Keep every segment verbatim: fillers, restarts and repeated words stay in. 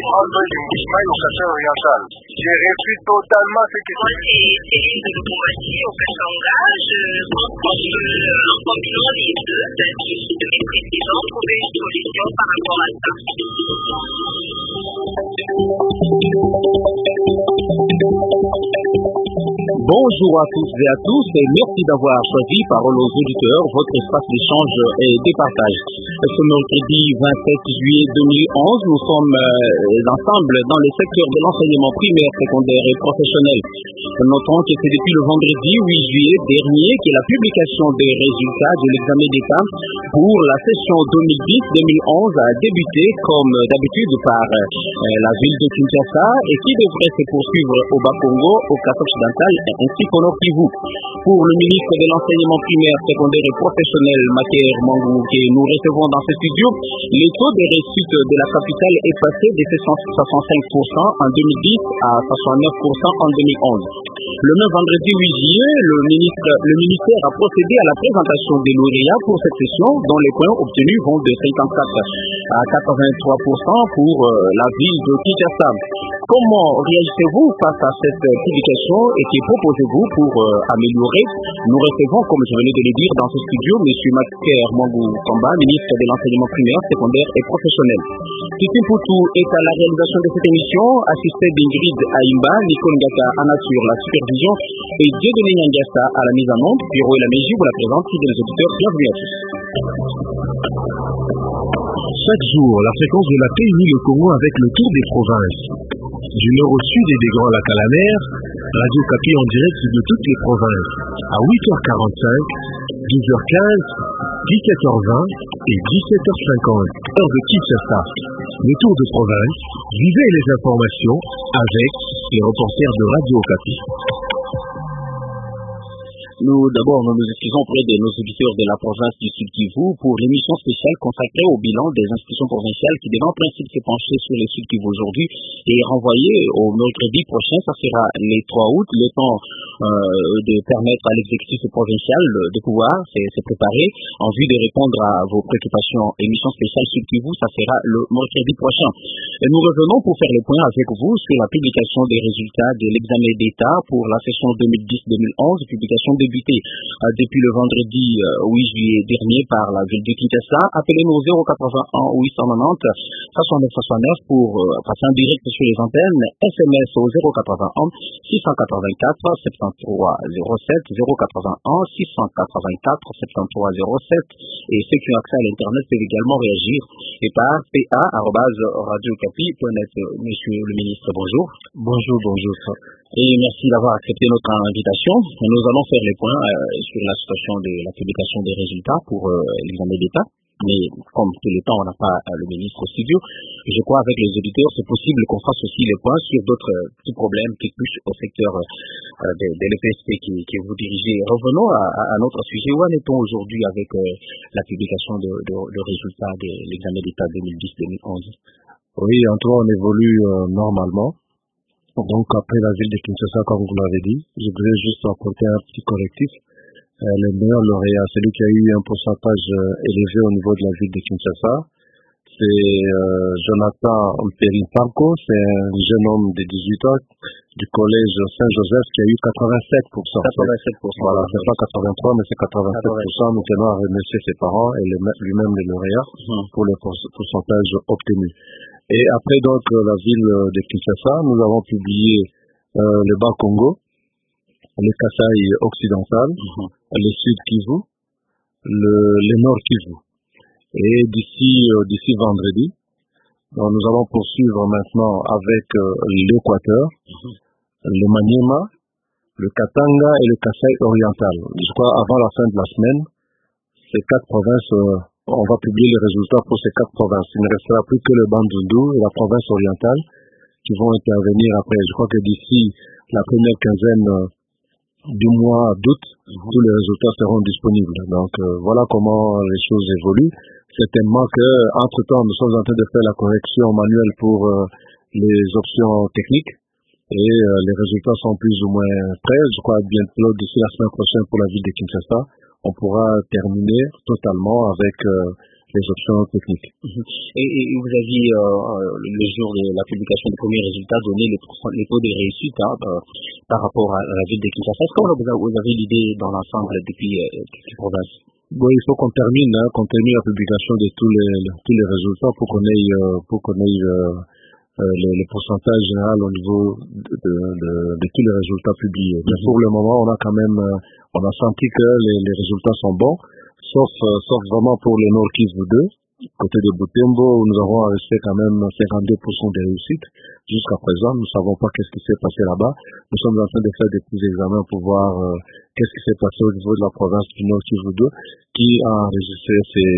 André Ismaël au Kassai oriental. J'ai refusé totalement ce que Moi, c'est Céline de Diplomatie au Kassanga. Je pense qu'en combinant les deux, c'est difficile de maîtriser les gens, trouver une solution par rapport à ça. Bonjour à tous et à tous et merci d'avoir choisi Parole aux auditeurs, votre espace d'échange et de partage. Ce mercredi vingt-sept juillet deux mille onze, nous sommes euh, ensemble dans le secteur de l'enseignement primaire, secondaire et professionnel. Notons que c'est depuis le vendredi huit juillet dernier que la publication des résultats de l'examen d'État pour la session deux mille dix deux mille onze a débuté comme d'habitude par euh, la ville de Kinshasa et qui devrait se poursuivre au Bas-Congo, au Kassai-Occidental ainsi qu'au Nord Kivu. Pour le ministre de l'enseignement primaire, secondaire et professionnel, Maker Mangou, que nous recevons dans ce studio, le taux de réussite de la capitale est passé de soixante-cinq pour cent en deux mille dix à soixante-neuf pour cent en deux mille onze. Le même vendredi huit juillet, le, ministre, le ministère a procédé à la présentation des lauréats pour cette session, dont les points obtenus vont de cinquante-quatre à quatre-vingt-trois pour cent pour euh, la ville de Kinshasa. Comment réagissez-vous face à cette publication et que proposez-vous pour euh, améliorer? Nous recevons, comme je venais de le dire dans ce studio, M. Maker Mangou Kamba, ministre de l'enseignement primaire, secondaire et professionnel. Titi Poutou est à la réalisation de cette émission, assisté d'Ingrid Aïmba, Nicole Ngaka Anna sur la supervision et Dieudonné Nyangassa à la mise en onde. Pierrot et la Mégie vous la présentent, des auditeurs, bienvenue à tous. Chaque jour, la fréquence de la paix unit le Congo avec le tour des provinces. Du nord au sud et des Grands Lacs à la mer, Radio Kapi en direct de toutes les provinces. À huit heures quarante-cinq, douze heures quinze, dix-sept heures vingt et dix-sept heures cinquante, heure de Kinshasa. Le tour de province, vivez les informations avec les reporters de Radio Kapi. Nous, d'abord, nous nous excusons auprès de nos auditeurs de la province du Sud Kivu pour l'émission spéciale consacrée au bilan des institutions provinciales qui devait en principe se pencher sur le Sud Kivu aujourd'hui et renvoyer au mercredi prochain. Ça sera les trois août, le temps euh, de permettre à l'exécutif provincial de pouvoir se, se préparer en vue de répondre à vos préoccupations. Émission spéciale Sud Kivu, ça sera le mercredi prochain. Et nous revenons pour faire le point avec vous sur la publication des résultats de l'examen d'État pour la session deux mille dix deux mille onze, publication de débuté euh, depuis le vendredi euh, huit juillet dernier par la ville de Kinshasa. Appelez-nous au zéro quatre-vingt-un huit cent quatre-vingt-dix soixante-neuf soixante-neuf pour euh, passer en direct sur les antennes. S M S au zéro quatre-vingt-un six cent quatre-vingt-quatre soixante-treize zéro sept, zéro quatre-vingt-un six cent quatre-vingt-quatre soixante-treize zéro sept, et ceux qui ont accès à l'internet peuvent également réagir et par p a arobase radio capi point net. Monsieur le ministre, bonjour. Bonjour, bonjour. Et merci d'avoir accepté notre invitation. Nous allons faire les points euh, sur la situation de la publication des résultats pour euh, l'examen d'État. Mais comme tout le temps, on n'a pas euh, le ministre au studio, je crois avec les auditeurs, c'est possible qu'on fasse aussi les points sur d'autres euh, petits problèmes qui touchent au secteur euh, de, de l'E P S P qui, qui vous dirigez. Revenons à, à notre sujet. Où en est-on aujourd'hui avec euh, la publication de, de, de résultats de l'examen d'État deux mille dix deux mille onze? Oui, en tout cas, on évolue euh, normalement. Donc, après la ville de Kinshasa, comme vous l'avez dit, je voudrais juste apporter un petit correctif. Euh, le meilleur lauréat, celui qui a eu un pourcentage euh, élevé au niveau de la ville de Kinshasa, c'est euh, Jonathan Mperi-Parco, c'est un jeune homme de dix-huit ans du collège Saint-Joseph qui a eu quatre-vingt-sept pour cent. quatre-vingt-sept pour cent. Voilà, c'est pas quatre-vingt-trois, mais c'est quatre-vingt-sept pour cent. Nous tenons à remercier ses parents et lui-même le lauréat mmh. pour le pourcentage obtenu. Et après donc la ville de Kinshasa, nous avons publié euh, le Bas-Congo, le Kassai occidental, mm-hmm. le Sud Kivu, le, le Nord Kivu. Et d'ici euh, d'ici vendredi, donc, nous allons poursuivre maintenant avec euh, l'Équateur, mm-hmm. le Maniema, le Katanga et le Kassai oriental. Je crois avant la fin de la semaine, ces quatre provinces euh, on va publier les résultats pour ces quatre provinces. Il ne restera plus que le Bandundu et la province orientale qui vont intervenir après. Je crois que d'ici la première quinzaine du mois d'août, mmh. tous les résultats seront disponibles. Donc euh, voilà comment les choses évoluent. Certainement que entre temps, nous sommes en train de faire la correction manuelle pour euh, les options techniques et euh, les résultats sont plus ou moins prêts. Je crois bientôt d'ici la semaine prochaine pour la ville de Kinshasa, on pourra terminer totalement avec euh, les options techniques. Et, et vous aviez, euh, le jour de la publication des premiers résultats, donné les, les taux de réussite hein, euh, par rapport à, à la ville de Kinshasa. Est-ce que vous avez l'idée dans l'ensemble depuis euh, toutes les provinces? Bon, il faut qu'on termine, hein, qu'on termine la publication de tous les, tous les résultats pour qu'on ait, euh, pour qu'on ait euh, euh, les, les pourcentages généraux au niveau de, de, de, de tous les résultats publiés. Mais pour le moment, on a quand même, euh, on a senti que les, les résultats sont bons, sauf, euh, sauf vraiment pour le Nord Kivu deux, côté de Butembo, où nous avons resté quand même cinquante-deux pour cent de réussite. Jusqu'à présent, nous ne savons pas qu'est-ce qui s'est passé là-bas. Nous sommes en train de faire des petits examens pour voir euh, qu'est-ce qui s'est passé au niveau de la province du Nord Kivu deux, qui a enregistré ces,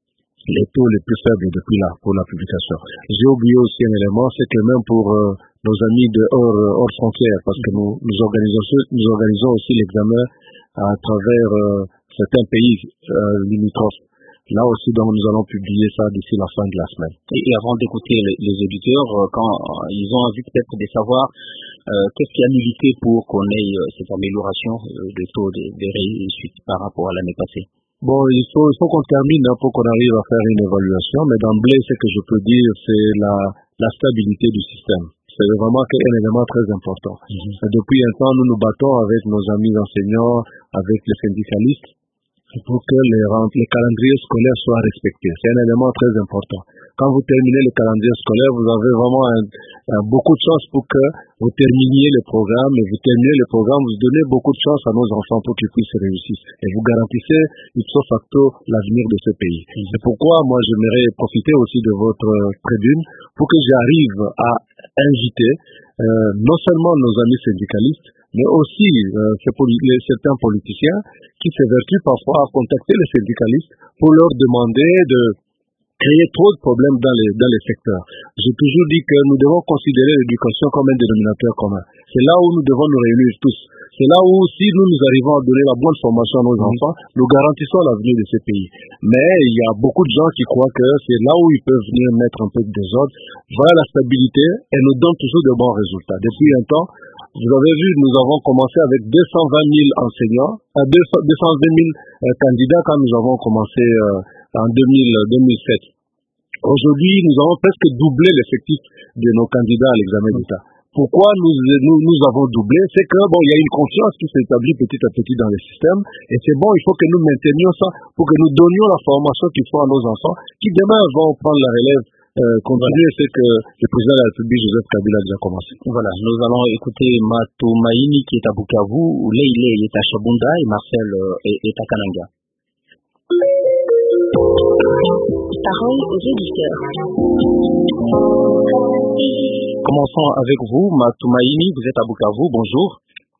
les taux les plus faibles depuis là, pour la publication. J'ai oublié aussi un élément, c'est que même pour euh, nos amis de hors, hors frontières, parce que nous, nous organisons, nous organisons aussi l'examen à travers euh, certains pays euh, limitrophes. Là aussi, donc, nous allons publier ça d'ici la fin de la semaine. Et, et avant d'écouter les, les auditeurs, euh, quand euh, ils ont envie peut-être de savoir euh, qu'est-ce qui a milité pour qu'on ait euh, cette amélioration euh, de taux de, de réussite par rapport à l'année passée. Bon, il faut, il faut qu'on termine hein, pour qu'on arrive à faire une évaluation, mais d'emblée, ce que je peux dire, c'est la, la stabilité du système. C'est vraiment un élément très important. Mm-hmm. Depuis un temps, nous nous battons avec nos amis enseignants, avec les syndicalistes, pour que les, les calendriers scolaires soient respectés. C'est un élément très important. Quand vous terminez le calendrier scolaire, vous avez vraiment un, un, beaucoup de chance pour que vous terminiez le programme, et vous terminez le programme, vous donnez beaucoup de chance à nos enfants pour qu'ils puissent réussir. Et vous garantissez ipso facto l'avenir de ce pays. C'est pourquoi moi j'aimerais profiter aussi de votre tribune pour que j'arrive à inviter euh, non seulement nos amis syndicalistes, mais aussi euh, ces poli- les, certains politiciens qui s'évertuent parfois à contacter les syndicalistes pour leur demander de créer trop de problèmes dans les, dans les secteurs. J'ai toujours dit que nous devons considérer l'éducation comme un dénominateur commun. C'est là où nous devons nous réunir tous. C'est là où, si nous nous arrivons à donner la bonne formation à nos mmh. enfants, nous garantissons l'avenir de ce pays. Mais il y a beaucoup de gens qui croient que c'est là où ils peuvent venir mettre un peu de désordre. Voilà la stabilité et nous donne toujours de bons résultats. Depuis un temps, vous avez vu, nous avons commencé avec deux cent vingt mille enseignants, euh, deux cent vingt mille euh, candidats quand nous avons commencé euh, en deux mille sept. Aujourd'hui, nous avons presque doublé l'effectif de nos candidats à l'examen d'État. Pourquoi nous, nous, nous avons doublé? C'est que bon, il y a une confiance qui s'établit petit à petit dans le système, et c'est bon, il faut que nous maintenions ça pour que nous donnions la formation qu'il faut à nos enfants, qui demain vont prendre la relève. Euh, continuer ce que le président de la République, Joseph Kabila, a déjà commencé. Voilà, nous allons écouter Mato Maïni qui est à Bukavu, Leile est à Chabunda et Marcel euh, est, est à Kananga. Parole aux auditeurs. Commençons avec vous, Mato Maïni, vous êtes à Bukavu, bonjour.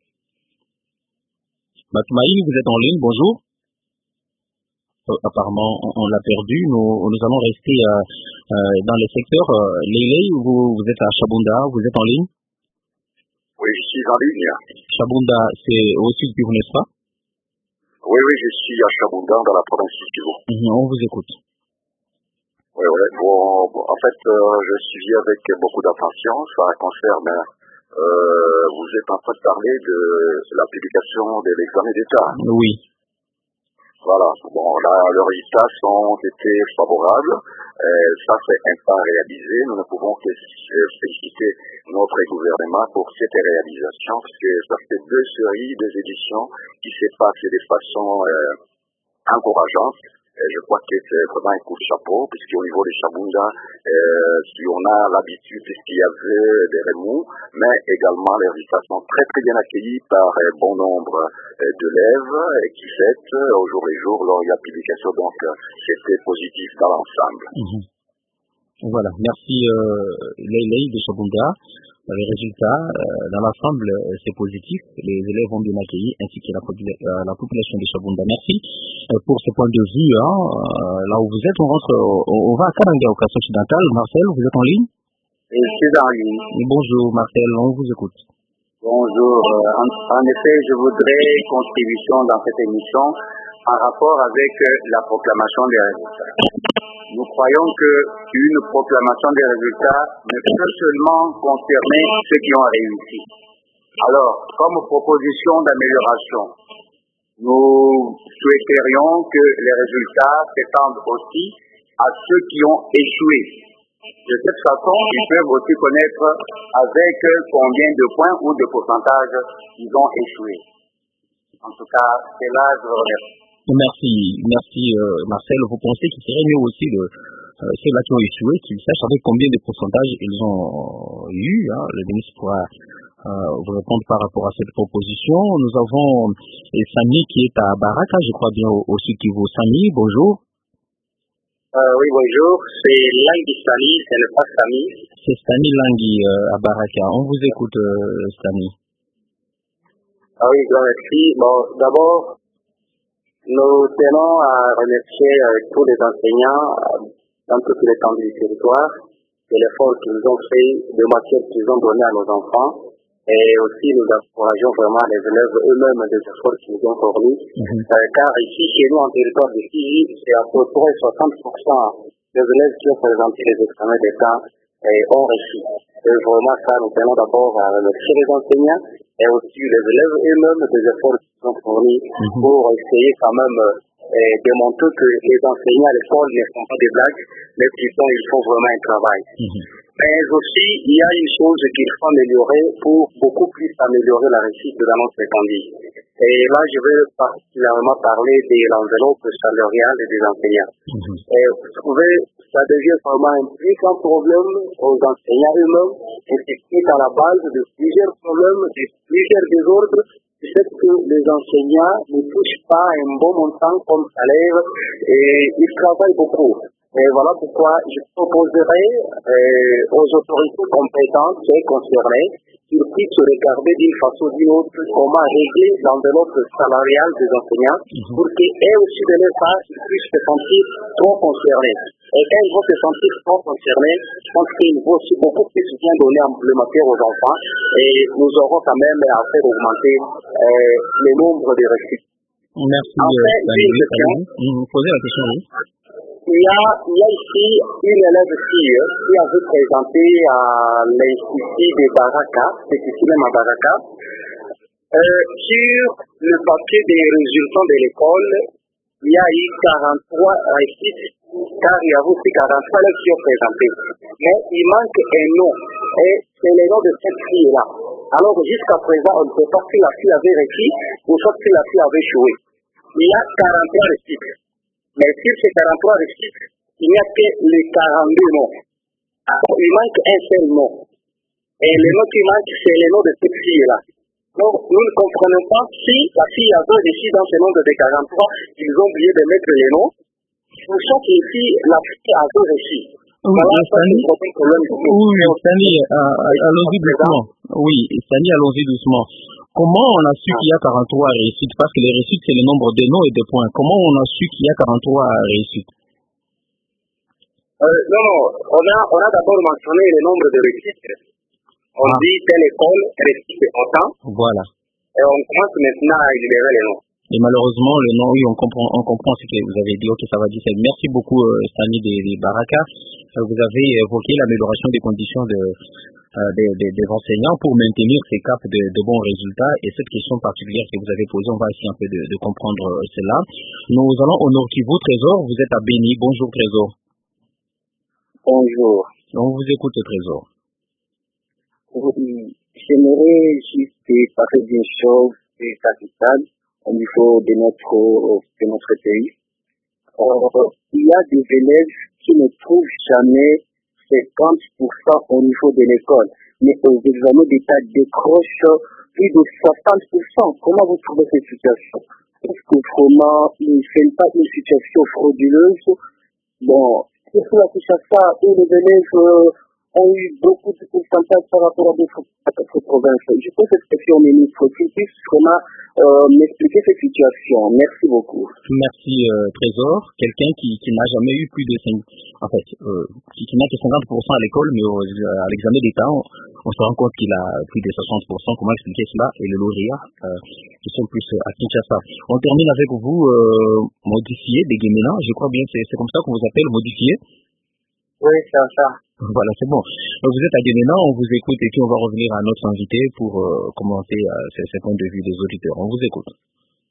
Mato Maïni, vous êtes en ligne, bonjour. Euh, apparemment, on, on l'a perdu. Nous, nous allons rester euh, euh, dans les secteurs. Euh, Leile, vous, vous êtes à Chabunda, vous êtes en ligne? Oui, je suis en ligne. Chabunda, c'est au sud Kivu, n'est-ce pas? Oui, oui, je suis à Chabunda, dans la province du Kivu. Mmh, on vous écoute. Oui, oui. Bon, en fait, euh, je suis avec beaucoup d'attention. Ça concerne, euh, vous êtes en train de parler de la publication de l'examen d'État. Oui. Voilà. Bon, là, les résultats ont été favorables. Euh, ça, c'est un pas réalisé. Nous ne pouvons que féliciter notre gouvernement pour cette réalisation, parce que ça fait deux séries, deux éditions qui se passent de façon euh, encourageante. Et je crois que c'est vraiment un coup de chapeau, puisqu'au niveau de Chabunda, euh, si on a l'habitude, puisqu'il y avait des remous, mais également les résultats sont très très bien accueillis par un bon nombre euh, d'élèves et qui fêtent au jour le jour leur publication. Donc, c'était positif dans l'ensemble. Mmh. Voilà, merci euh, Leile de Chabunda. Les résultats, euh, dans l'ensemble, euh, c'est positif. Les élèves ont bien accueilli, ainsi que la, popula- euh, la population de Chabunda. Merci euh, pour ce point de vue. Hein, euh, là où vous êtes, on rentre, on, on va à Kananga, au Casse occidental. Marcel, vous êtes en ligne? Je suis en ligne. Bonjour Marcel, on vous écoute. Bonjour. En, en effet, je voudrais contribution dans cette émission en rapport avec la proclamation des résultats. Nous croyons qu'une proclamation des résultats ne peut seulement concerner ceux qui ont réussi. Alors, comme proposition d'amélioration, nous souhaiterions que les résultats s'étendent aussi à ceux qui ont échoué. De cette façon, ils peuvent aussi connaître avec combien de points ou de pourcentage ils ont échoué. En tout cas, c'est là je vous remercie. Merci, merci euh, Marcel. Vous pensez qu'il serait mieux aussi de euh, ceux-là qui ont échoué, qu'ils sachent avec combien de pourcentages ils ont eu. Hein. Le ministre pourra euh, vous répondre par rapport à cette proposition. Nous avons euh, Samy qui est à Baraka, je crois bien au, au sud Kivu. Samy, bonjour. Euh, oui, bonjour. C'est Langui Samy, c'est le pas Samy. C'est Samy Langui euh, à Baraka. On vous écoute, euh, Samy. Ah oui, grand merci. Bon, d'abord, nous tenons à remercier euh, tous les enseignants euh, dans toute l'étendue du territoire de l'effort qu'ils ont fait, de matière qu'ils ont donné à nos enfants. Et aussi, nous encourageons vraiment les élèves eux-mêmes des efforts qu'ils ont fournis. Mm-hmm. Euh, car ici, chez nous, en territoire de Fiji, c'est à peu près soixante pour cent des élèves qui ont présenté les examens d'État et ont réussi. Et vraiment, ça, nous tenons d'abord à remercier les enseignants et aussi les élèves eux-mêmes des efforts qu'ils ont fournis mm-hmm. pour essayer quand même euh, de montrer que les enseignants à l'école ne font pas des blagues, mais plutôt ils font vraiment un travail. Mm-hmm. Mais aussi, il y a une chose qu'il faut améliorer pour beaucoup plus améliorer la réussite de la notre étendue. Et là, je vais particulièrement parler de l'enveloppe salariale des enseignants. Mm-hmm. Et vous trouvez, ça devient vraiment un plus grand problème aux enseignants eux-mêmes, et c'est qui est à la base de plusieurs problèmes, de plusieurs désordres, du fait que les enseignants ne touchent pas un bon montant comme salaire et ils travaillent beaucoup. Et voilà pourquoi je proposerai euh, aux autorités compétentes et concernées qu'ils puissent regarder d'une façon ou d'une autre comment régler l'enveloppe salariale des enseignants mm-hmm. pour qu'eux aussi de leur part ils puissent se sentir trop concernés. Et quand ils vont se sentir trop concernés, je pense qu'il faut aussi beaucoup plus bien donner en matière aux enfants et nous aurons quand même à faire augmenter euh, le nombre de récits. Merci. En fait, euh, une question. Vous posez la question, oui. Il y, a, il y a ici une élève fille qui avait présenté à l'Institut de Baraka, c'est ici même à Baraka, euh, sur le papier des résultats de l'école, il y a eu quarante-trois récits, car il y a aussi quarante-trois élèves qui ont présenté. Mais il manque un nom, et c'est le nom de cette fille-là. Alors jusqu'à présent, on ne sait pas si la fille avait réussi ou soit si la fille avait échoué. Il y a quarante-trois récits. Mais sur ces quarante-trois récits, il n'y a que les quarante-deux noms. Alors, il manque un seul nom. Et le nom qui manque, c'est le nom de cette fille-là. Donc, nous ne comprenons pas si la fille avait réussi dans ce nombre de quarante-trois, ils ont oublié de mettre les noms. Pour ça qu'ici, la fille avait réussi. Oui, voilà, Sani, oui, Sani, euh, allons-y doucement. Oui, Sani, allons-y doucement. Comment on a su qu'il y a quarante-trois réussites? Parce que les réussites, c'est le nombre de noms et de points. Comment on a su qu'il y a quarante-trois réussites? euh, Non, non. On a, on a d'abord mentionné le nombre de réussites. On ah. dit telle école, réussite autant. Voilà. Et on commence maintenant à énumérer les noms. Et malheureusement, le nom, oui, on comprend, on comprend ce que vous avez dit. Ok, ça va dire. Merci beaucoup, euh, Sani de, de Baraka. Euh, vous avez évoqué l'amélioration des conditions de... Des, des, des enseignants pour maintenir ces caps de, de bons résultats. Et cette question particulière que vous avez posée, on va essayer un peu de, de comprendre cela. Nous allons au Nord Kivu. Trésor, vous êtes à Béni. Bonjour Trésor. Bonjour. On vous écoute Trésor. Oui, j'aimerais juste parler d'une chose capitale au niveau de notre, de notre pays. Euh, il y a des élèves qui ne trouvent jamais cinquante pour cent au niveau de l'école, mais aux examens d'État décrochent plus de soixante pour cent. Comment vous trouvez cette situation? Est-ce que vraiment, ce n'est pas une situation frauduleuse? Bon, si cela touche à ça, où les élèves euh, ont eu beaucoup de pourcentage par rapport à d'autres provinces. Je pose cette question au ministre, qu'il puisse vraiment euh, m'expliquer cette situation. Merci beaucoup. Merci euh, Trésor. Quelqu'un qui, qui n'a jamais eu plus de cinq, en fait, euh, qui, qui n'a que cinquante pour cent à l'école, mais au, à l'examen d'État, on, on se rend compte qu'il a plus de soixante pour cent. Comment expliquer cela? Et le lauréat, euh, qui sont plus à Kinshasa. On termine avec vous, euh, Modifié des Guéménins. Je crois bien que c'est comme ça qu'on vous appelle, Modifié. Oui, c'est ça. Voilà, c'est bon. Donc, vous êtes à Guéména, on vous écoute et puis on va revenir à notre invité pour euh, commenter euh, ces, ces points de vue des auditeurs. On vous écoute.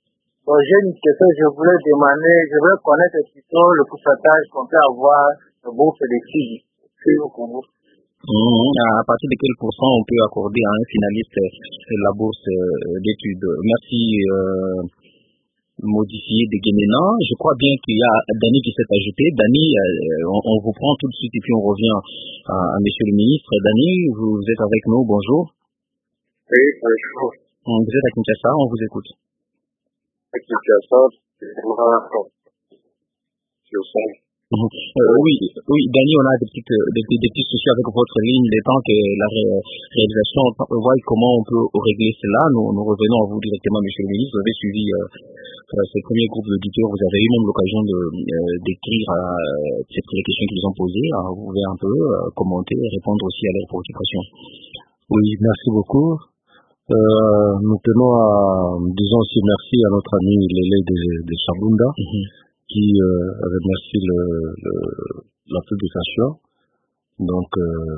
Bon, j'ai une question, je voulais demander, je voulais connaître plutôt le pourcentage qu'on peut avoir de bourse d'études au Congo. Mmh. À partir de quel pourcent on peut accorder à un finaliste la bourse d'études? Merci, euh, modifié de Guéména. Je crois bien qu'il y a Dani qui s'est ajouté. Dani, euh, on, on vous prend tout de suite et puis on revient à, à monsieur le ministre. Dani, vous êtes avec nous, bonjour. Oui, bonjour. Vous êtes à Kinshasa, on vous écoute. À Kinshasa, c'est moi, je sais. Mmh. Euh, oui, oui, Dani, on a des, petites, des, des, des petits soucis avec votre ligne, des temps que la ré, réalisation voit comment on peut régler cela. Nous, nous revenons à vous directement, monsieur le ministre. Vous avez suivi euh, euh, ce premier groupe d'auditeurs. Vous avez eu même l'occasion de, euh, d'écrire euh, les questions qu'ils ont posées. Alors, vous pouvez un peu euh, commenter et répondre aussi à leurs préoccupations. Oui, merci beaucoup. Euh, nous tenons à, disons aussi merci à notre ami Lélé de, de Chabunda. Mm-hmm. qui euh, remercie le, le, la publication. Donc, euh,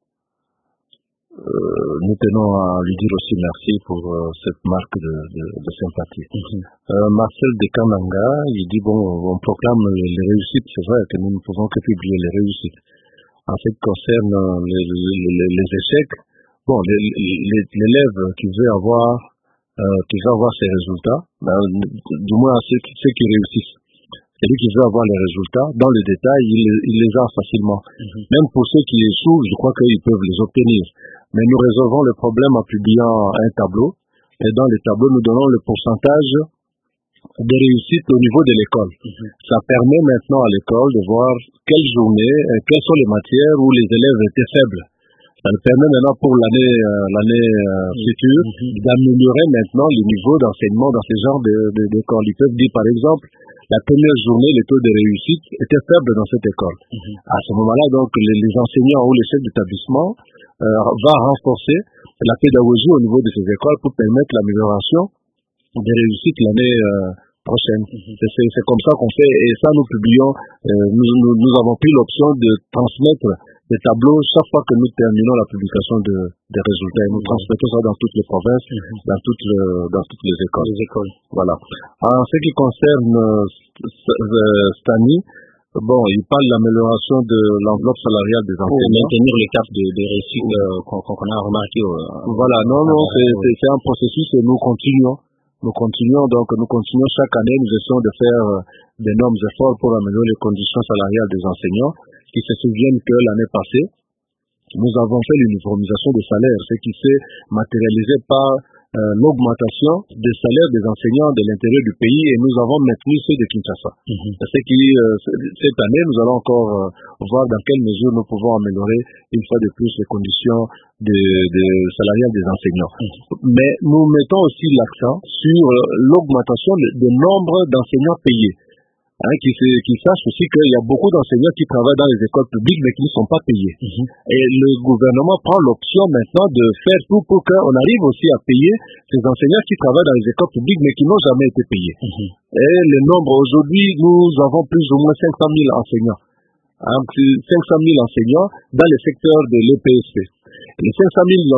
euh, nous tenons à lui dire aussi merci pour euh, cette marque de, de, de sympathie. Mm-hmm. euh, Marcel de Kananga, il dit, bon, on proclame les, les réussites, c'est vrai que nous ne pouvons que publier les réussites. En ce qui concerne les, les, les échecs, bon, l'élève qui veut avoir, euh, qui veut avoir ses résultats, ben, du moins ceux, ceux qui réussissent. Celui qui veut avoir les résultats, dans le détail, il, il les a facilement. Mm-hmm. Même pour ceux qui échouent, je crois qu'ils peuvent les obtenir. Mais nous résolvons le problème en publiant un tableau. Et dans le tableau, nous donnons le pourcentage de réussite au niveau de l'école. Mm-hmm. Ça permet maintenant à l'école de voir quelle journée, quelles sont les matières où les élèves étaient faibles. Ça nous permet maintenant pour l'année euh, l'année euh, future mm-hmm. d'améliorer maintenant le niveau d'enseignement dans ces genres d'écoles. Ils peuvent dire par exemple, la première journée, le taux de réussite était faible dans cette école. Mm-hmm. À ce moment-là, donc, les, les enseignants ou les chefs d'établissement euh, va renforcer la pédagogie au niveau de ces écoles pour permettre l'amélioration des réussites l'année euh, prochaine. Mm-hmm. C'est comme ça qu'on fait, et ça nous publions, euh, nous, nous, nous avons pris l'option de transmettre des tableaux chaque fois que nous terminons la publication de, des résultats. Et nous mm-hmm. transmettons ça dans toutes les provinces, mm-hmm. dans, toutes le, dans toutes les écoles. Les écoles. Voilà. En ce qui concerne euh, Stani, bon, il parle de l'amélioration de l'enveloppe salariale des enseignants. Pour maintenir le cap de, de réussite euh, qu'on qu'on a remarqué. Euh, voilà, non, non, c'est un processus et nous continuons. Nous continuons, donc nous continuons chaque année, nous essayons de faire euh, d'énormes efforts pour améliorer les conditions salariales des enseignants, qui se souviennent que l'année passée, nous avons fait l'uniformisation des salaires, ce qui s'est matérialisé par euh, l'augmentation des salaires des enseignants de l'intérieur du pays, et nous avons maintenu ceux de Kinshasa. Mm-hmm. C'est qui, euh, cette année, nous allons encore euh, voir dans quelle mesure nous pouvons améliorer une fois de plus les conditions de, de salariales des enseignants. Mm-hmm. Mais nous mettons aussi l'accent sur euh, l'augmentation du nombre d'enseignants payés. Hein, qui, qui sachent aussi qu'il y a beaucoup d'enseignants qui travaillent dans les écoles publiques mais qui ne sont pas payés. Mm-hmm. Et le gouvernement prend l'option maintenant de faire tout pour qu'on arrive aussi à payer ces enseignants qui travaillent dans les écoles publiques mais qui n'ont jamais été payés. Mm-hmm. Et le nombre, aujourd'hui, nous avons plus ou moins cinq cent mille enseignants. Hein, cinq cent mille enseignants dans le secteur de l'E P S P. Les cinq cent mille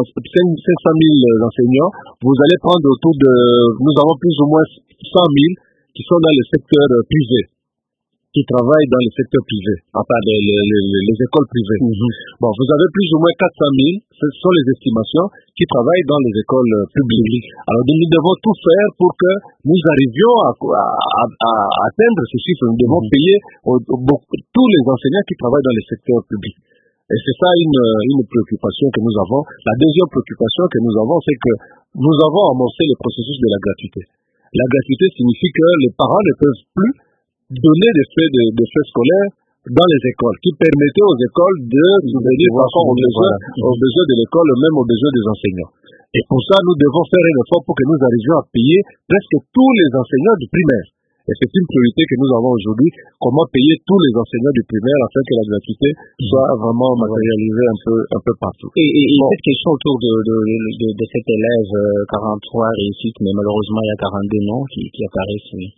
enseignants, vous allez prendre autour de, nous avons plus ou moins cent mille qui sont dans le secteur privé, qui travaillent dans le secteur privé, enfin les, les, les, les écoles privées. Mm-hmm. Bon, vous avez plus ou moins quatre cent mille, ce sont les estimations, qui travaillent dans les écoles publiques. Alors nous devons tout faire pour que nous arrivions à, à, à, à atteindre ce chiffre. Nous devons mm-hmm. payer au, au, tous les enseignants qui travaillent dans le secteur public. Et c'est ça une, une préoccupation que nous avons. La deuxième préoccupation que nous avons, c'est que nous avons amorcé le processus de la gratuité. La gratuité signifie que les parents ne peuvent plus donner des frais, de, des frais scolaires dans les écoles, qui permettaient aux écoles de subvenir par rapport aux besoins, aux besoins de l'école, même aux besoins des enseignants. Et pour ça, nous devons faire un effort pour que nous arrivions à payer presque tous les enseignants du primaire. Et c'est une priorité que nous avons aujourd'hui, comment payer tous les enseignants du primaire afin que la gratuité soit vraiment matérialisée un peu, un peu partout. Et, et, et bon. Cette question autour de, de, de, de cet élève, euh, quarante-trois réussites, mais malheureusement il y a quarante-deux noms qui, qui apparaissent. Oui.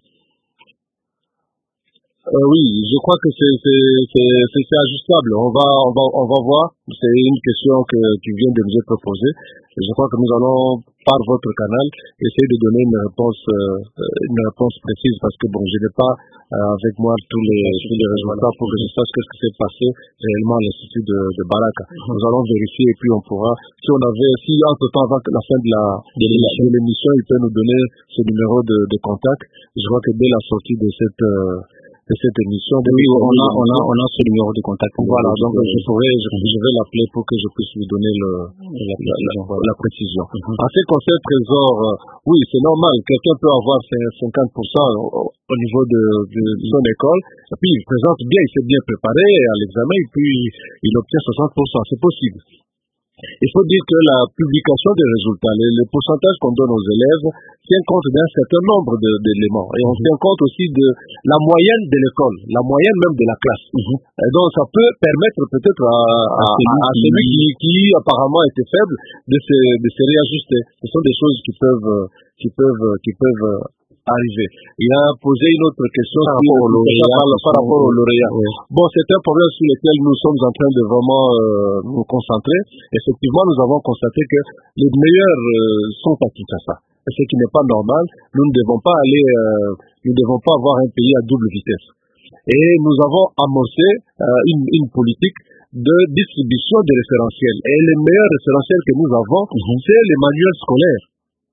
Euh, oui, je crois que c'est ajustable. On va, on va, on va voir. C'est une question que tu viens de nous proposer. Je crois que nous allons par votre canal, essayer de donner une réponse, euh, une réponse précise, parce que bon, je n'ai pas euh, avec moi tous les, tous les résultats pour que je sache ce qui s'est passé réellement à l'Institut de, de Baraka. Nous allons vérifier et puis on pourra, si on avait, si entre temps avant la fin de la, de l'émission, il peut nous donner ce numéro de, de contact. Je vois que dès la sortie de cette, euh, de cette émission, oui, on a, on a, on a ce numéro de contact. Voilà, donc je pourrais, je, je vais l'appeler pour que je puisse lui donner le, la, la, la, voilà, la précision. Mm-hmm. En ce qui concerne Trésor, euh, oui, c'est normal, quelqu'un peut avoir cinquante pour cent au, au niveau de, de, de son école, et puis il présente bien, il s'est bien préparé à l'examen, et puis il obtient soixante pour cent, c'est possible. Il faut dire que la publication des résultats, les, les pourcentages qu'on donne aux élèves, tient compte d'un certain nombre d'éléments. Et on tient compte aussi de la moyenne de l'école, la moyenne même de la classe. Mm-hmm. Et donc ça peut permettre peut-être à, à, à, à celui qui, qui apparemment était faible de se, de se réajuster. Ce sont des choses qui peuvent, qui peuvent, qui peuvent arriver. Il a posé une autre question par rapport au lauréat. Par, par rapport au lauréat. Oui. Bon, c'est un problème sur lequel nous sommes en train de vraiment euh, nous concentrer. Effectivement, nous avons constaté que les meilleurs euh, sont à Kinshasa. Ce qui n'est pas normal. Nous ne devons pas aller, euh, nous ne devons pas avoir un pays à double vitesse. Et nous avons amorcé euh, une, une politique de distribution des référentiels. Et les meilleurs référentiels que nous avons, mm-hmm. c'est les manuels scolaires.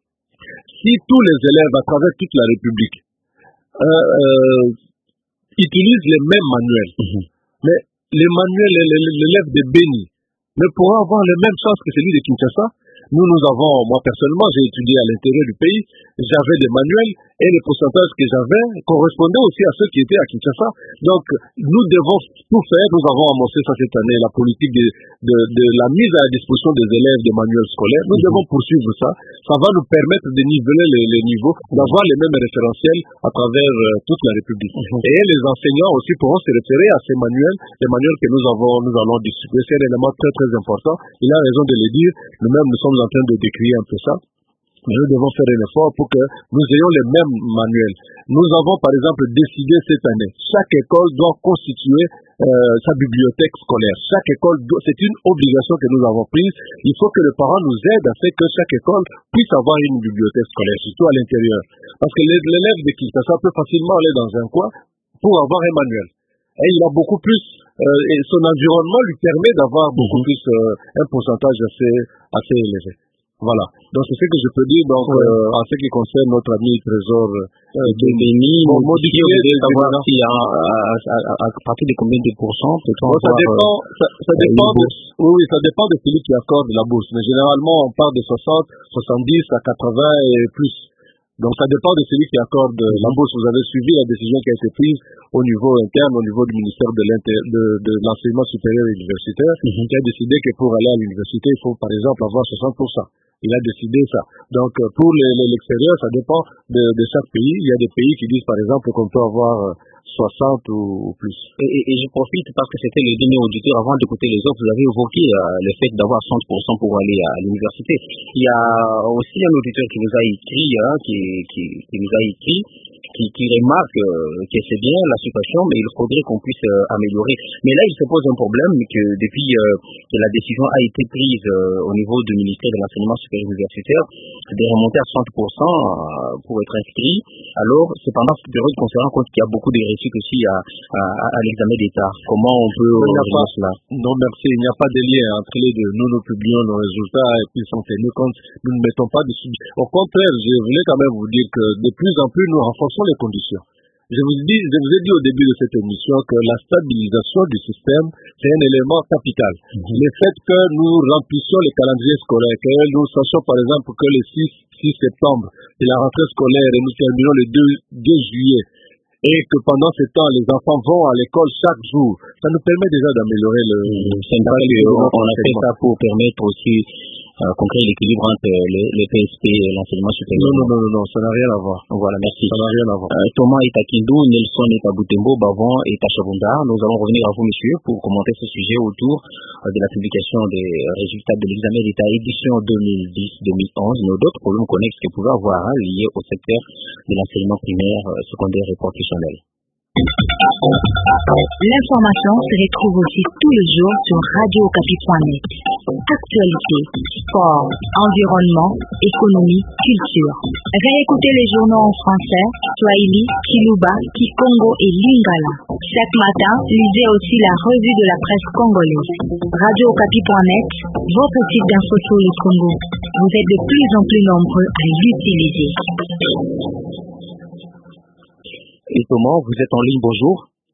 Si tous les élèves à travers toute la République euh, euh, utilisent les mêmes manuels, mm-hmm. mais les manuels, l'élève de Béni ne pourra avoir les mêmes chances que celui de Kinshasa. Nous, nous avons, moi personnellement, j'ai étudié à l'intérieur du pays, j'avais des manuels et les pourcentages que j'avais correspondaient aussi à ceux qui étaient à Kinshasa. Donc, nous devons tout faire. Nous avons amorcé ça cette année, la politique de, de, de la mise à disposition des élèves des manuels scolaires. Nous mm-hmm. devons poursuivre ça. Ça va nous permettre de niveler les, les niveaux, d'avoir les mêmes référentiels à travers euh, toute la République. Mm-hmm. Et les enseignants aussi pourront se référer à ces manuels, les manuels que nous avons, nous allons distribuer. C'est un élément très très important. Il a raison de le dire. Nous-mêmes, nous sommes en train de décrire un peu ça. Mais nous devons faire un effort pour que nous ayons les mêmes manuels. Nous avons par exemple décidé cette année, chaque école doit constituer euh, sa bibliothèque scolaire. Chaque école, doit, c'est une obligation que nous avons prise. Il faut que les parents nous aident à faire que chaque école puisse avoir une bibliothèque scolaire, surtout à l'intérieur. Parce que l'élève de Kinshasa peut facilement aller dans un coin pour avoir un manuel. Et il a beaucoup plus, euh, et son environnement lui permet d'avoir beaucoup plus euh, un pourcentage assez, assez élevé. Voilà. Donc c'est ce que je peux dire donc ouais. euh, en ce qui concerne notre ami Trésor euh, de Béni. Bon, modifier, savoir si à, à, à, à partir de combien de pourcents peut-on bon, ça dépend, euh, ça, ça dépend de, oui, oui, ça dépend de celui qui accorde la bourse. Mais généralement on part de soixante, soixante-dix à quatre-vingts et plus. Donc ça dépend de celui qui accorde la bourse. Vous avez suivi la décision qui a été prise au niveau interne, au niveau du ministère de, de, de l'enseignement supérieur et universitaire, mm-hmm. qui a décidé que pour aller à l'université, il faut par exemple avoir soixante pour cent. Il a décidé ça. Donc pour l'extérieur, ça dépend de, de chaque pays. Il y a des pays qui disent par exemple qu'on peut avoir soixante ou, ou plus. Et, et, et je profite parce que c'était le dernier auditeur avant d'écouter les autres. Vous avez évoqué euh, le fait d'avoir cent pour cent pour aller à l'université. Il y a aussi un auditeur qui nous a écrit, hein, qui, qui, qui nous a écrit, qui, qui remarque euh, que c'est bien la situation, mais il faudrait qu'on puisse euh, améliorer. Mais là, il se pose un problème que depuis euh, que la décision a été prise euh, au niveau du ministère de l'enseignement supérieur universitaire de remonter à soixante pour cent euh, pour être inscrit. Alors, c'est pendant cette période qu'on se rend compte qu'il y a beaucoup de réussites aussi à, à, à l'examen d'État. Comment on peut résoudre cela? Non, merci. Il n'y a pas de lien entre les deux. Nous, nous publions nos résultats et puis sont tenus compte. Nous ne mettons pas de suivi. Au contraire, je voulais quand même vous dire que de plus en plus, nous renforçons les conditions. Je vous, dis, je vous ai dit au début de cette émission que la stabilisation du système, c'est un élément capital. Mm-hmm. Le fait que nous remplissions les calendriers scolaires, que nous sachions par exemple que le six septembre, c'est la rentrée scolaire et nous terminons le deux juillet, et que pendant ce temps, les enfants vont à l'école chaque jour, ça nous permet déjà d'améliorer le... Mmh, c'est vrai qu'on a fait ça pour permettre aussi euh, qu'on crée l'équilibre entre les, les P S P et l'enseignement supérieur. Non, non, non, non, non, ça n'a rien à voir. Voilà, merci. Ça n'a rien à voir. Euh, Thomas est à Kindu, Nelson est à Butembo, Bavon est à Chabunda. Nous allons revenir à vous, monsieur, pour commenter ce sujet autour euh, de la publication des résultats de l'examen d'État édition deux mille dix deux mille onze, mais d'autres problèmes connexes que vous pouvez avoir hein, liés au secteur de l'enseignement primaire, euh, secondaire et professionnel. L'information se retrouve aussi tous les jours sur radio okapi point net. Actualité, sport, environnement, économie, culture. Réécoutez les journaux en français, Swahili, Kiluba, Kikongo et Lingala. Chaque matin, lisez aussi la revue de la presse congolaise. radio okapi point net, votre site d'info sur le Congo. Vous êtes de plus en plus nombreux à l'utiliser. Et Thomas, vous êtes en ligne, bonjour.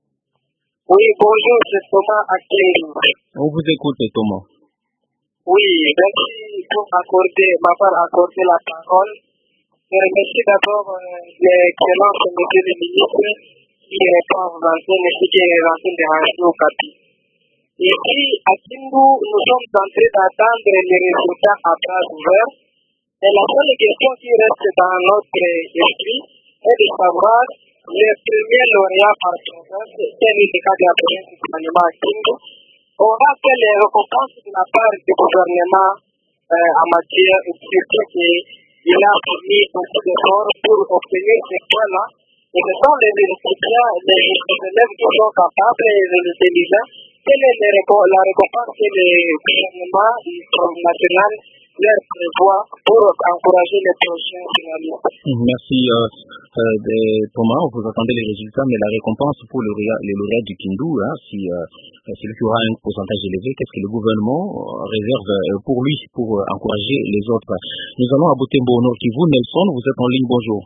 Oui, bonjour, c'est Thomas Akin. On vous écoute, Thomas. Oui, merci pour accorder, m'avoir accordé la parole. Je remercie d'abord euh, l'excellence de monsieur le ministre qui répond aux antennes et qui est l'antenne de Radio Okapi. Ici, à Kindu, nous sommes en train d'attendre les résultats à bras ouverts. Et la seule question qui reste dans notre esprit est de savoir le premier lauréat par province, tel est le cas de la province du gouvernement à Kindu, aura fait les récompenses de la part du gouvernement euh, en matière de sécurité qu'il a fourni beaucoup d'efforts pour obtenir ces points-là. Et ce sont les étudiants, les élèves qui sont capables et les intelligents. Quelle est la récompense que le gouvernement national leur prévoit pour encourager les prochains finalistes? Merci euh, euh, Thomas, vous attendez les résultats, mais la récompense pour le lauréat du Kindu, hein, si euh, celui qui aura un pourcentage élevé, qu'est-ce que le gouvernement réserve pour lui, pour encourager les autres? Nous allons à Butembo au Nord Kivu. Nelson, vous êtes en ligne, bonjour.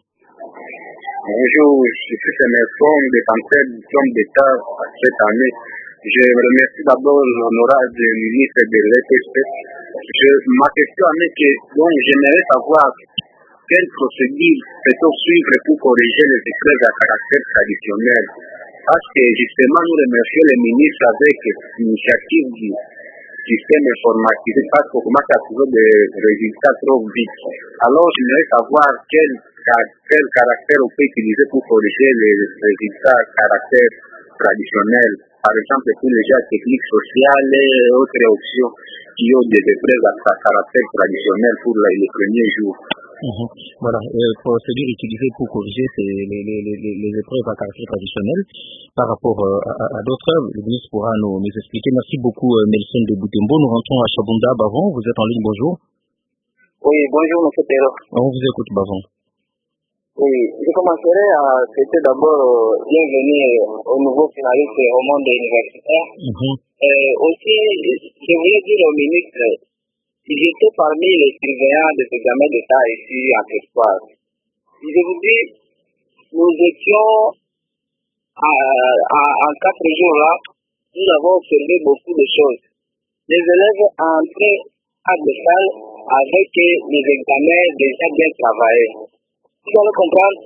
Bonjour, je suis Nelson, détenteur du diplôme d'État cette année. Je remercie d'abord l'honorable ministre de l'E P C. Je, ma question est que donc, j'aimerais savoir quelle procédure peut-on suivre pour corriger les épreuves à caractère traditionnel. Parce que justement, nous remercions les ministres avec l'initiative du système informatisé parce qu'on commence à trouver des résultats trop vite. Alors, j'aimerais savoir quel, quel caractère on peut utiliser pour corriger les résultats à caractère traditionnel. Par exemple, pour les gens techniques sociales et autres options qui ont des épreuves à caractère traditionnel pour les premiers jours. Mmh. Voilà, euh, procédure utilisée pour corriger ces, les, les, les, les épreuves à caractère traditionnel par rapport euh, à, à d'autres. Le ministre pourra nous, nous expliquer. Merci beaucoup euh, Nelson de Butembo. Nous rentrons à Chabunda. Bavon, vous êtes en ligne, bonjour. Oui, bonjour M. Perro. On vous écoute, Bavon. Oui, je commencerai à souhaiter d'abord euh, bienvenue au nouveau finaliste au monde universitaire. Mmh. Euh, aussi, je voulais dire au ministre, j'étais parmi les surveillants des examens d'État ici en Espoir. Je vous dis, nous étions à, à, en quatre jours là, nous avons observé beaucoup de choses. Les élèves entraient à des salles avec les examens déjà bien travaillés. Vous allez comprendre,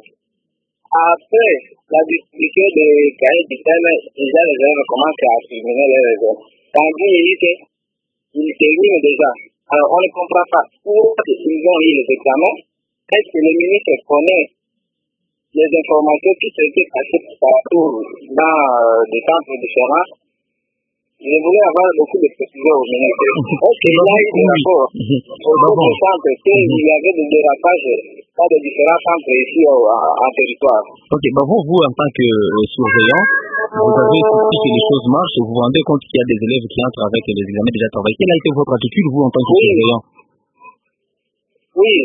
après la distribution des cahiers du thème, déjà les élèves commencent à terminer les réserves. Tandis qu'ils terminent déjà. Alors on ne comprend pas où ils ont eu les examens. Est-ce que le ministre connaît les informations qui s'étaient passées partout dans euh, des centres différents? Je voulais avoir beaucoup de précisions au ministre. Est-ce qu'il a eu des rapports aux autres centres qu'il y avait des dérapages dans de différents centres ici en territoire? Ok, bah vous, vous en tant que euh, surveillant, vous avez senti que les choses marchent et vous vous rendez compte qu'il y a des élèves qui entrent avec les examens déjà travaillés. Quelle a été votre attitude, vous, en tant que oui. surveillant? Oui.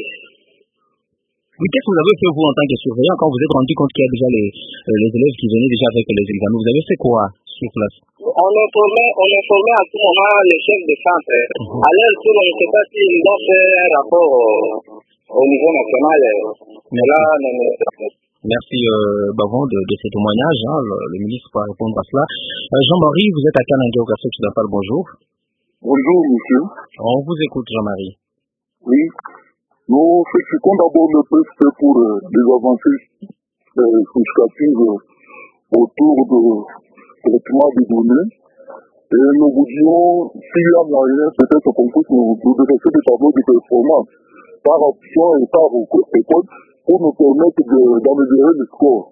Oui, qu'est-ce que vous avez fait, vous, en tant que surveillant, quand vous vous êtes rendu compte qu'il y a déjà les, euh, les élèves qui venaient déjà avec les examens? Vous avez fait quoi sur place? On informait, on informait à tout moment les chefs de centre. Mm-hmm. À l'heure où on ne sait pas s'ils ont fait un rapport au, au niveau national. Mais là, non, non. Merci euh, Bavon de, de ce témoignage. Hein, le, le ministre va répondre à cela. Euh, Jean-Marie, vous êtes à Cannes, géographie occidentale. Bonjour. Bonjour, monsieur. On vous écoute, Jean-Marie. Oui. Nous félicitons d'abord le P S P pour euh, les avancées euh, significatives euh, autour de traitement des données. Et nous vous disons, s'il y a moyen, peut-être qu'on puisse nous dresser des tableaux de performance par option et par école pour nous permettre d'améliorer le score.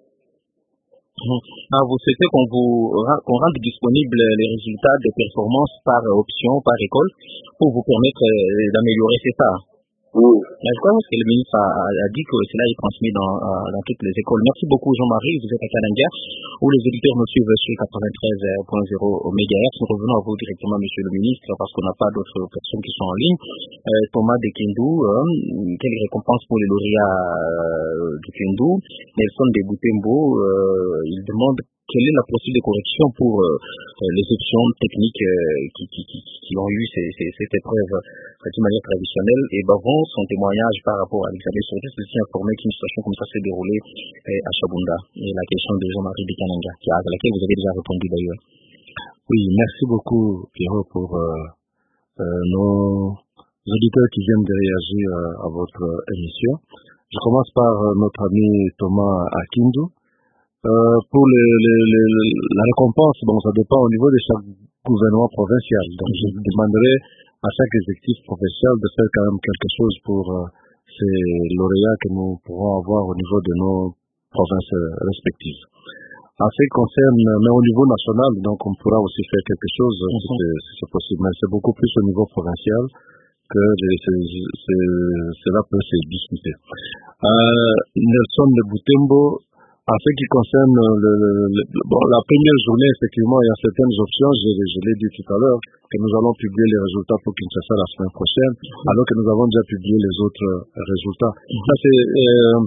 Ah, vous souhaitez qu'on vous qu'on rende disponible les résultats de performance par option, par école, pour vous permettre d'améliorer, c'est ça? Oui. Mais je crois que le ministre a, a dit que cela est transmis dans, dans toutes les écoles. Merci beaucoup Jean-Marie, vous êtes à Kananga, où les auditeurs nous suivent sur quatre-vingt-treize point zéro mégahertz. Nous revenons à vous directement, monsieur le ministre, parce qu'on n'a pas d'autres personnes qui sont en ligne. Euh, Thomas de Kindu, euh, quelle récompense pour les lauréats euh, du Kindu? Nelson de Boutembo, euh, il demande quelle est la procédure de correction pour euh, les options techniques euh, qui, qui, qui, qui ont eu ces, ces, cette épreuve euh, d'une manière traditionnelle. Et Bavon, son témoignage par rapport à l'examen sur tout ceci informé qu'une situation comme ça s'est déroulée euh, à Chabunda. Et la question de Jean-Marie Bikananga, à laquelle vous avez déjà répondu d'ailleurs. Oui, merci beaucoup Pierrot pour euh, euh, nos auditeurs qui viennent de réagir euh, à votre émission. Je commence par euh, notre ami Thomas Akindu. Euh, pour les, les, les, la récompense, bon, ça dépend au niveau de chaque gouvernement provincial. Donc, je demanderai à chaque exécutif provincial de faire quand même quelque chose pour euh, ces lauréats que nous pourrons avoir au niveau de nos provinces euh, respectives. En ce qui concerne, mais au niveau national, donc on pourra aussi faire quelque chose mm-hmm. si, c'est, si c'est possible. Mais c'est beaucoup plus au niveau provincial que les, c'est, c'est, cela peut se discuter. Euh, Nelson de Boutembo. En ce qui concerne le, le, le, bon, la première journée, effectivement, il y a certaines options, je, je l'ai dit tout à l'heure, que nous allons publier les résultats pour Kinshasa la semaine prochaine, alors que nous avons déjà publié les autres résultats. Ça, c'est, euh,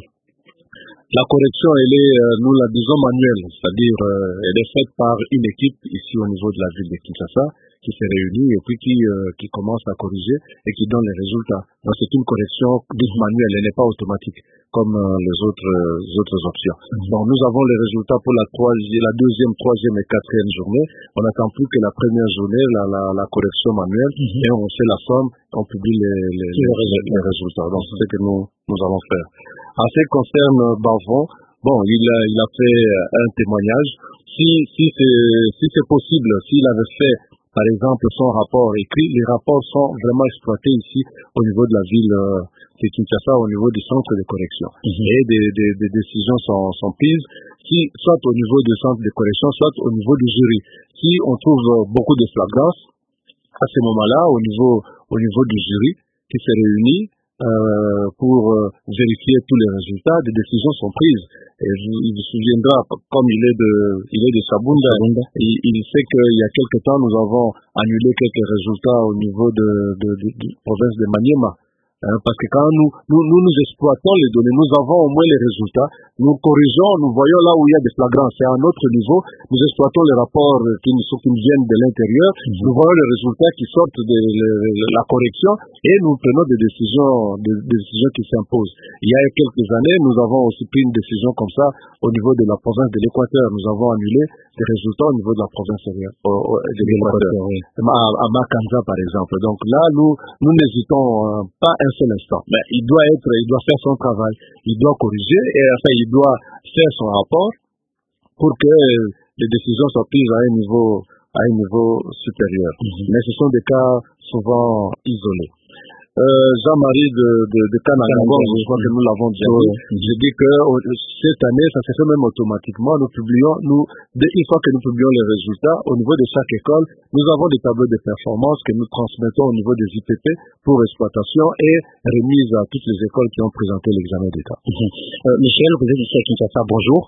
la correction, elle est, euh, nous la disons manuelle, c'est-à-dire, euh, elle est faite par une équipe ici au niveau de la ville de Kinshasa, qui se réunit et puis qui, euh, qui commence à corriger et qui donne les résultats. Donc c'est une correction dite manuelle, elle n'est pas automatique comme euh, les autres euh, les autres options. Mm-hmm. Donc nous avons les résultats pour la troisième, la deuxième, troisième et quatrième journée. On n'attend plus que la première journée, la, la, la correction manuelle, mm-hmm. et on fait la somme, on publie les, les, les, les, les résultats. Donc c'est ce que nous, nous allons faire. En ce qui concerne Bavon, bon, il a, il a fait un témoignage. Si, si c'est, si c'est possible, s'il avait fait par exemple, son rapport écrit, les rapports sont vraiment exploités ici au niveau de la ville euh, de Kinshasa, au niveau du centre de correction. Mm-hmm. Et des, des, des décisions sont, sont prises, si, soit au niveau du centre de correction, soit au niveau du jury. Si on trouve euh, beaucoup de flagrances, à ce moment-là, au niveau, au niveau du jury qui se réunit, Euh, pour euh, vérifier tous les résultats, des décisions sont prises. Et vous, il vous souviendra, comme il est de, il est de Chabunda, il, il sait qu'il y a quelque temps, nous avons annulé quelques résultats au niveau de, de, de, de province de Maniema. Hein, parce que quand nous, nous, nous, nous exploitons les données, nous avons au moins les résultats, nous corrigeons, nous voyons là où il y a des flagrances. Et à un autre niveau, nous exploitons les rapports qui nous, qui nous viennent de l'intérieur, mmh. nous voyons les résultats qui sortent de, de, de la correction et nous prenons des décisions, des, des décisions qui s'imposent. Il y a quelques années, nous avons aussi pris une décision comme ça au niveau de la province de l'Équateur. Nous avons annulé des résultats au niveau de la province de l'Équateur, oui. à, à Makanza par exemple. Donc là, nous, nous n'hésitons euh, pas un seul instant. Mais il doit être, il doit faire son travail, il doit corriger et enfin il doit faire son rapport pour que les décisions soient prises à un niveau, à un niveau supérieur. Mm-hmm. Mais ce sont des cas souvent isolés. Euh, Jean-Marie de, de, de Kananga, bon, je crois que nous l'avons déjà dit. J'ai dit que cette année, ça se fait même automatiquement. Nous publions, nous, dès une fois que nous publions les résultats, au niveau de chaque école, nous avons des tableaux de performance que nous transmettons au niveau des I P P pour exploitation et remise à toutes les écoles qui ont présenté l'examen d'État. Mm-hmm. Euh, Michel, vous êtes ici à Kinshasa, bonjour.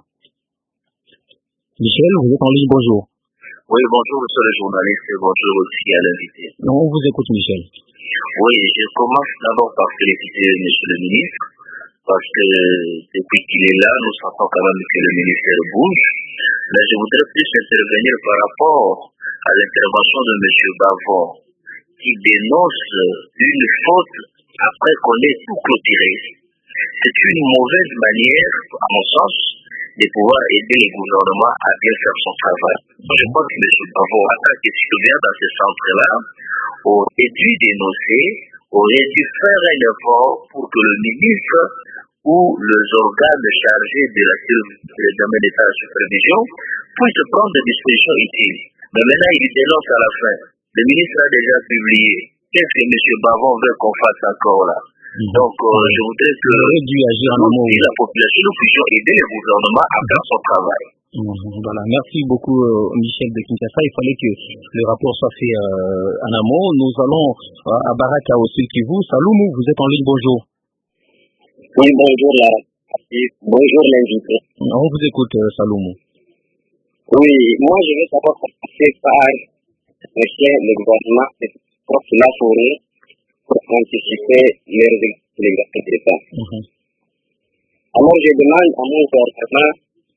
Michel, vous êtes en ligne, bonjour. Oui, bonjour, monsieur le journaliste, et bonjour aussi à l'invité. Non, on vous écoute, Michel. Oui, je commence d'abord par féliciter monsieur le ministre, parce que depuis qu'il est là, nous sentons quand même que le ministère bouge. Mais je voudrais plus intervenir par rapport à l'intervention de monsieur Bavon, qui dénonce une faute après qu'on ait tout clôturé. C'est une mauvaise manière, à mon sens, de pouvoir aider le gouvernement à bien faire son travail. Je pense que M. Bavon, en tant que citoyen dans ce centre-là, aurait dû dénoncer, aurait dû faire un effort pour que le ministre ou les organes chargés de la l'examen d'état de supervision puissent prendre des dispositions utiles. Mais maintenant, il dénonce à la fin. Le ministre a déjà publié. Qu'est-ce que M. Bavon veut qu'on fasse encore là? Donc, euh, je voudrais que dû agir en nous, la population, nous puissions aider le gouvernement à faire son travail. Voilà, merci beaucoup euh, Michel de Kinshasa. Il fallait que le rapport soit fait euh, en amont. Nous allons euh, à Baraka au Sud Kivu. Saloumou, vous êtes en ligne, bonjour. Oui, bonjour Lara. Bonjour l'invité. On vous écoute euh, Saloumou. Oui, moi je vais d'abord commencer par remercier le gouvernement pour la forêt pour anticiper les résultats de l'État. Mm-hmm. Alors je demande à mon gouvernement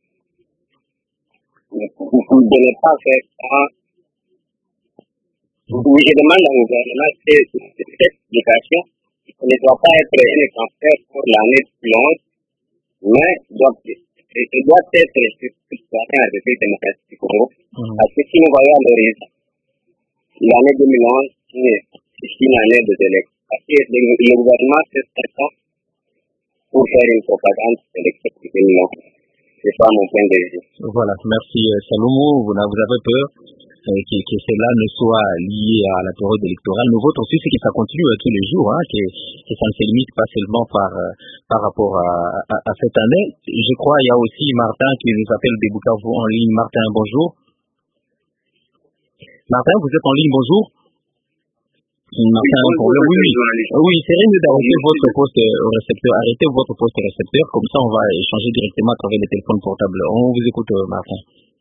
de ne pas faire ça. Oui, je demande au gouvernement que cette éducation ne doit pas être un transfert pour l'année suivante, mais doit, doit être citoyen en République démocratique du Congo. Parce que si nous voyons l'horizon, l'année deux mille onze, c'est une année de élections. Parce que le, le gouvernement fait ça pour faire une propagande électorale de deux mille onze. C'est ça mon point de vue. Voilà, merci Saloumou. Vous, vous avez peur euh, que, que cela ne soit lié à la période électorale. Nous votons aussi, c'est que ça continue euh, tous les jours, hein, que, que ça ne se limite pas seulement par, euh, par rapport à, à, à cette année. Je crois qu'il y a aussi Martin qui nous appelle des Bukavu en ligne. Martin, bonjour. Martin, vous êtes en ligne, bonjour. Martin, oui, bonjour, oui, oui. oui c'est mieux d'arrêter votre poste au récepteur. Arrêtez votre poste au récepteur, comme ça on va échanger directement à travers les téléphones portables. On vous écoute, Martin.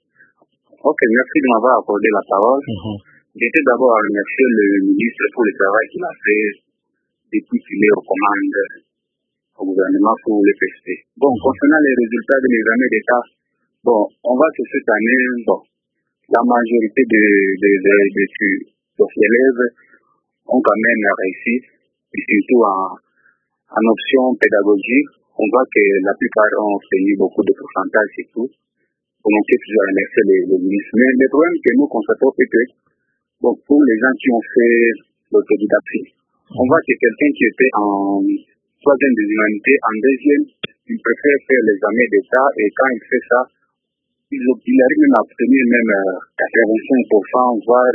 Ok, merci de m'avoir accordé la parole. Mm-hmm. J'étais d'abord à remercier le ministre pour le travail qu'il a fait depuis qu'il est aux commandes au gouvernement pour le P S P. Bon, mm-hmm. concernant les résultats de l'examen d'État, bon, on voit que cette année, bon, la majorité des de, de, de, de, de élèves ont quand même réussi, et surtout en, en option pédagogique. On voit que la plupart ont obtenu beaucoup de pourcentages et tout. On peut toujours remercier les, les ministres. Mais le problème que nous constatons, c'est que bon, pour les gens qui ont fait l'autodidactie, on voit que quelqu'un qui était en troisième des humanités, en deuxième, il préfère faire l'examen d'État, et quand il fait ça, il, il arrive même à obtenir même euh, quatre-vingt-cinq pour cent, voire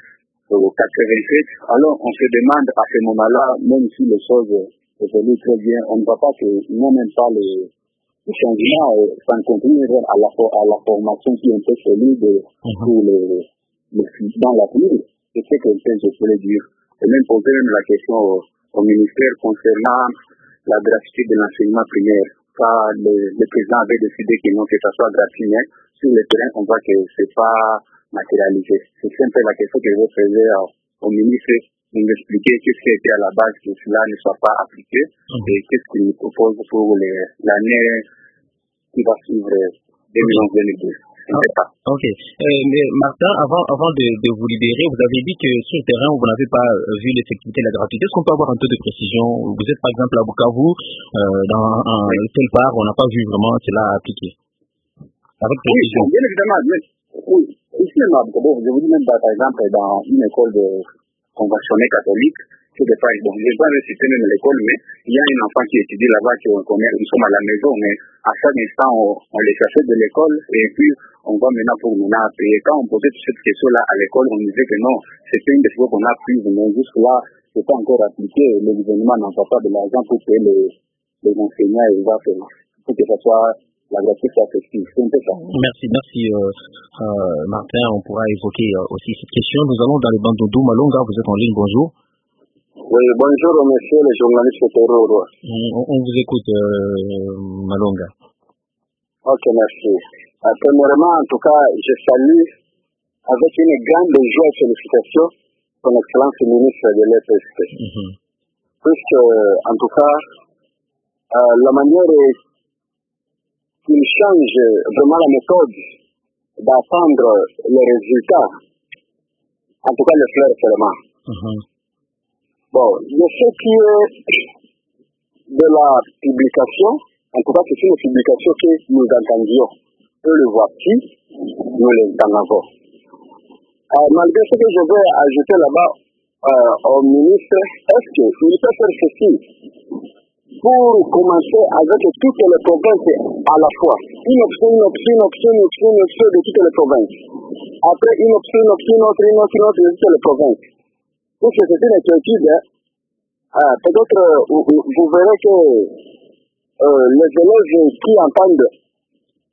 au quatre-vingt-sept. Alors, on se demande à ce moment-là, même si les choses évoluent très bien, on ne voit pas que non même pas le, le changement euh, sans continuer à la, à la formation qui est un peu solide mm-hmm. pour le, le, dans l'avenir. C'est ce que je voulais dire. Et même poser même la question au, au ministère concernant la gratuité de l'enseignement primaire. Car le, le président avait décidé que non, que ça soit gratuit, mais sur le terrain, on voit que c'est pas matérialisé. C'est simple la question que je vais poser au ministre, de nous expliquer qu'est-ce qui a été à la base que cela ne soit pas appliqué mm-hmm. et qu'est-ce qu'il nous propose pour les, l'année qui va suivre deux mille onze deux mille douze. Ah, ok. Euh, mais Martin, avant, avant de, de vous libérer, vous avez dit que sur le terrain, vous n'avez pas euh, vu l'effectivité et la gratuité. Est-ce qu'on peut avoir un peu de précision? Vous êtes par exemple à Bukavu, euh, dans un oui. tel part, on n'a pas vu vraiment cela appliqué. Avec précision. Oui, bien évidemment. Mais, oui. Ici, je vous dis même par exemple dans une école de conventionnée catholique, c'est des fois, bon, je n'ai pas cité même l'école, mais il y a un enfant qui étudie là-bas, qui on connaît, nous sommes à la maison, mais à chaque instant, on, on les cherchait de l'école, et puis on va maintenant pour maintenant. Et quand on posait cette question-là à l'école, on disait que non, c'était une des choses qu'on a prises, mais juste là, c'est pas encore appliqué, le gouvernement n'envoie pas de l'argent pour payer les, les enseignants et va faire, pour que ça soit la gratuité soit effective. C'est un peu ça. Merci, merci euh, euh, Martin, on pourra évoquer euh, aussi cette question. Nous allons dans le Bandundu. Malonga, vous êtes en ligne, bonjour. Oui, bonjour monsieur le journaliste Tororo. On, on vous écoute, euh, Malonga. Ok, merci. Euh, premièrement, en tout cas, je salue avec une grande joie et félicitation son excellence ministre de l'E P S P. Mm-hmm. Puisque, en tout cas, euh, la manière qu'il change vraiment la méthode d'attendre les résultats, en tout cas le fleur seulement. Mm-hmm. Bon, de ce qui est de la publication, en tout cas c'est une publication que nous entendions. Eux le voici, nous l'entendons. Euh, malgré ce que je vais ajouter là-bas euh, au ministre, est-ce qu'il peut faire ceci pour commencer avec toutes les provinces à la fois? Une option, une option, une option, une option, une option de toutes les provinces. Après une option, une option, une autre, une autre, une autre de toutes les provinces. Donc c'est une inquiétude. Euh, peut-être euh, vous, vous verrez que euh, les élèves qui entendent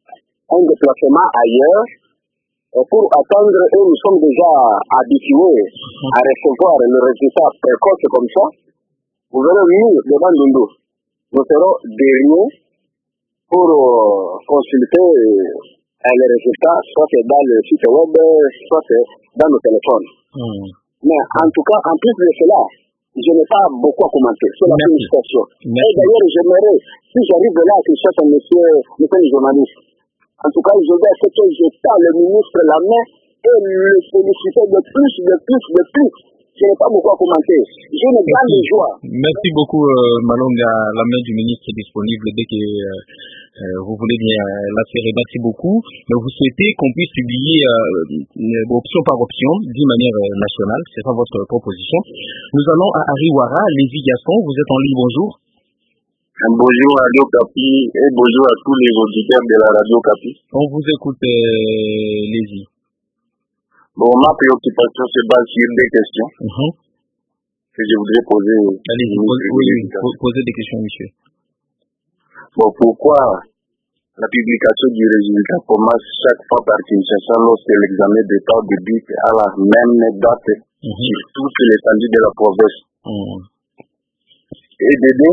un déplacement ailleurs pour attendre, et nous sommes déjà habitués à recevoir le résultat précoce comme ça. Vous verrez, nous, devant Dundu, nous serons derniers pour euh, consulter euh, les résultats, soit dans le site web, soit dans nos téléphones. Mmh. Mais en tout cas, en plus de cela, je n'ai pas beaucoup à commenter. C'est la félicitation. Et d'ailleurs, j'aimerais, si j'arrive là, que ce soit monsieur, monsieur le journaliste, en tout cas, je vais ce que je tends le ministre la main et le féliciter de plus, de plus, de plus. Je n'ai pas beaucoup à commenter. J'ai une grande joie. Merci beaucoup, euh, Malonga. La main du ministre est disponible dès que euh, euh, vous voulez bien euh, la serrer. Merci beaucoup. Mais vous souhaitez qu'on puisse publier euh, option par option d'une manière euh, nationale. C'est ça votre proposition. Nous allons à Ariwara. Lévi Gaston, vous êtes en ligne. Bonjour. Bonjour Radio Capi et bonjour à tous les auditeurs de la Radio Capi. On vous écoute, euh, Lévi. Bon, ma préoccupation se base sur des questions uh-huh. que je voudrais poser. Allez-y, posez, oui, posez des questions, monsieur. Bon, pourquoi la publication du résultat commence chaque fois par Kinshasa lorsque l'examen d'état débute à la même date uh-huh. sur toute l'étendue de la province uh-huh. Et Dédé,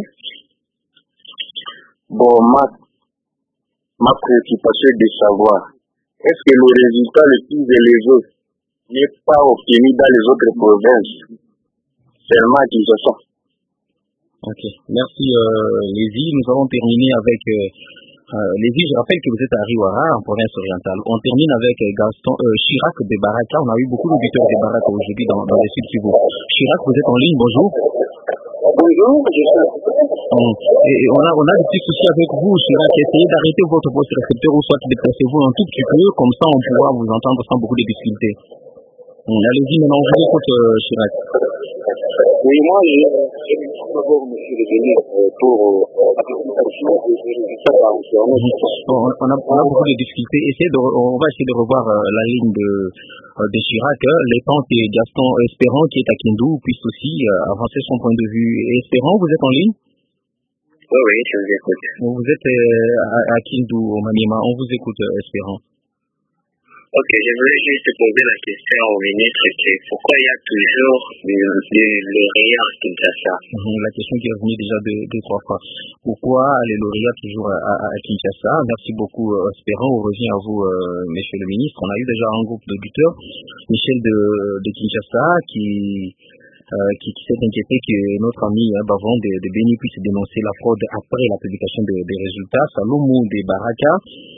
bon, ma, ma préoccupation est de savoir, est-ce que le résultat le plus élevé n'est pas obtenu dans les autres provinces, seulement à Kinshasa? Ok, merci euh, Lévi. Nous allons terminer avec euh, euh, Lévi. Je rappelle que vous êtes à Ariwara, en province orientale. On termine avec Gaston euh, Chirac de Baraka. On a eu beaucoup d'auditeurs de Baraka aujourd'hui dans, dans les sites Kivu. Chirac, vous êtes en ligne, bonjour. Bonjour, je suis. Et on a, on a des petits soucis avec vous, Chirac. Essayez d'arrêter votre poste récepteur ou soit déplacez-vous un tout petit peu, comme ça on pourra vous entendre sans beaucoup de difficultés. Hum, allez-y, maintenant on vous écoute, euh, Chirac. Oui, moi, je vais d'abord, monsieur le ministre, pour la présentation des résultats par on, on, a, on a beaucoup de difficultés. Essayez de, on va essayer de revoir euh, la ligne de, euh, de Chirac. Hein. Les temps que Gaston Espérant, qui est à Kindu, puisse aussi euh, avancer son point de vue. Espérant, vous êtes en ligne? Oui, oui, je vous écoute. Vous êtes euh, à, à Kindu, au Maniema. On vous écoute, euh, Espérant. Ok, je voulais juste poser la question au ministre que pourquoi il y a toujours des lauréats à Kinshasa? Mmh, la question qui est revenue déjà deux, deux, trois fois. Pourquoi les lauréats toujours à, à, à Kinshasa? Merci beaucoup, euh, Espérant. On revient à vous, euh, monsieur le ministre. On a eu déjà un groupe d'auditeurs, Michel de, de Kinshasa, qui, euh, qui, qui s'est inquiété que notre ami hein, Bavon de, de Béni puisse dénoncer la fraude après la publication de, des résultats. Salomou de Baraka.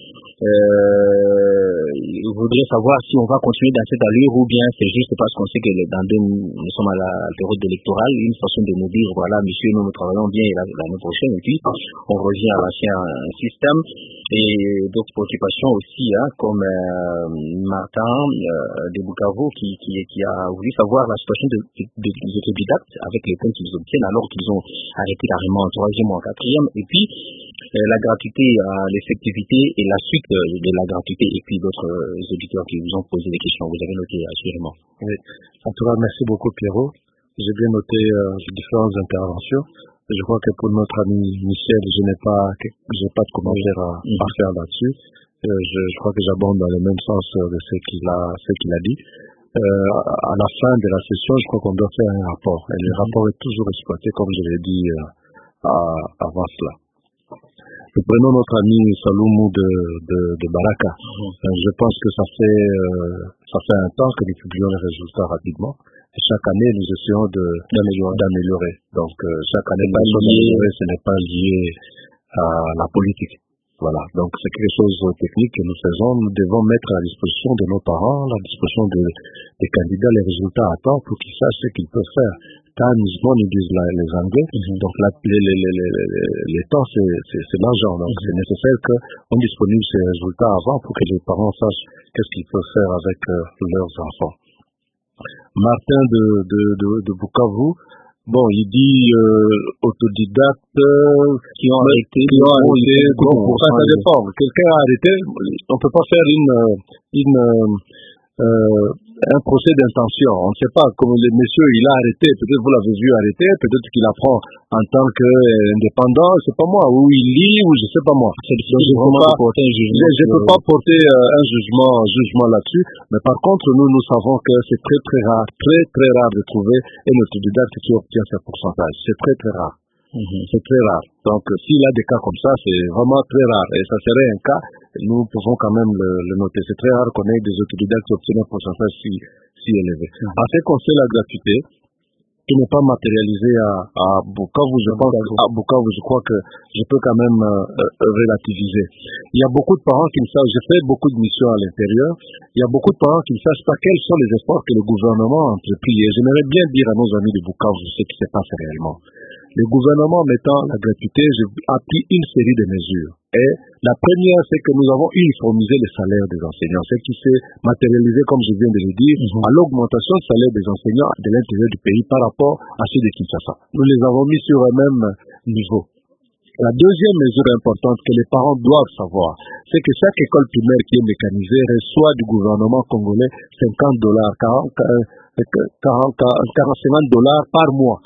Euh, je voudrais savoir si on va continuer dans cette allure ou bien c'est juste parce qu'on sait que dans deux, nous sommes à la période électorale, une façon de nous dire voilà monsieur, nous nous travaillons bien l'année prochaine et puis on revient à l'ancien système. Et d'autres préoccupations aussi, hein, comme euh, Martin euh, de Bukavu qui, qui, qui a voulu savoir la situation de, de, de, des autodidactes avec les points qu'ils obtiennent alors qu'ils ont arrêté carrément en troisième ou en quatrième. Et puis euh, la gratuité, euh, l'effectivité et la suite de, de la gratuité et puis d'autres euh, auditeurs qui vous ont posé des questions. Vous avez noté assurément. Oui. En tout cas, merci beaucoup Pierrot. J'ai bien noté euh, les différentes interventions. Je crois que pour notre ami Michel, je n'ai pas, j'ai pas de commentaire à, mmh. à faire là-dessus. Euh, je, je crois que j'abonde dans le même sens de ce qu'il a, ce qu'il a dit. Euh, à la fin de la session, je crois qu'on doit faire un rapport. Et le mmh. rapport est toujours exploité, comme je l'ai dit euh, à, avant cela. Nous prenons notre ami Saloumou de, de, de Baraka. Mmh. Je pense que ça fait, euh, ça fait un temps que nous publions les résultats rapidement. Et chaque année, nous essayons de, d'améliorer. d'améliorer. Donc, euh, chaque année, nous sommes améliorés, ce n'est pas lié à la politique. Voilà. Donc, c'est quelque chose de technique que nous faisons. Nous devons mettre à la disposition de nos parents, à la disposition de, des candidats, les résultats à temps pour qu'ils sachent ce qu'ils peuvent faire. Time is money, disent la, les Anglais. Mm-hmm. Donc, la, les, les, les, les, les temps, c'est, c'est, c'est l'argent. Donc, mm-hmm. c'est nécessaire qu'on disponible ces résultats avant pour que les parents sachent qu'est-ce qu'ils peuvent faire avec euh, leurs enfants. Martin de, de, de, de Bukavu, bon, il dit euh, autodidactes euh, qui ont arrêté, qui ont arrêté, bon, pour ça, ça dépend. Quelqu'un a arrêté, on ne peut pas faire une, une, euh, un procès d'intention. On ne sait pas, comme le monsieur, il a arrêté, peut-être vous l'avez vu arrêter, peut-être qu'il apprend en tant qu'indépendant, je sais pas moi, ou il lit, ou je sais pas moi. Donc, je ne peux pas porter un jugement, je peux pas porter euh, un jugement, jugement là-dessus, mais par contre, nous, nous savons que c'est très très rare, très très rare de trouver un autodidacte qui obtient ce pourcentage. C'est très très rare. Mm-hmm. C'est très rare. Donc, euh, s'il y a des cas comme ça, c'est vraiment très rare. Et ça serait un cas, nous pouvons quand même le, le noter. C'est très rare qu'on ait des autodidactes qui obtiennent un pourcentage si, si élevé. Mm-hmm. En ce qui concerne la gratuité, qui n'est pas matérialisée à, à Bukavu, je pense, à Bukavu, je crois que je peux quand même euh, euh, relativiser. Il y a beaucoup de parents qui ne savent, j'ai fait beaucoup de missions à l'intérieur, il y a beaucoup de parents qui ne savent pas quels sont les efforts que le gouvernement a entrepris. Et j'aimerais bien dire à nos amis de Bukavu ce qui se passe réellement. Le gouvernement mettant la gratuité a pris une série de mesures. Et la première, c'est que nous avons uniformisé les salaires des enseignants, ce qui s'est matérialisé, comme je viens de le dire, mm-hmm. à l'augmentation du salaire des enseignants de l'intérieur du pays par rapport à ceux de Kinshasa. Nous les avons mis sur un même niveau. La deuxième mesure importante que les parents doivent savoir, c'est que chaque école primaire qui est mécanisée reçoit du gouvernement congolais cinquante dollars, quarante, quarante, quarante, cinquante dollars par mois.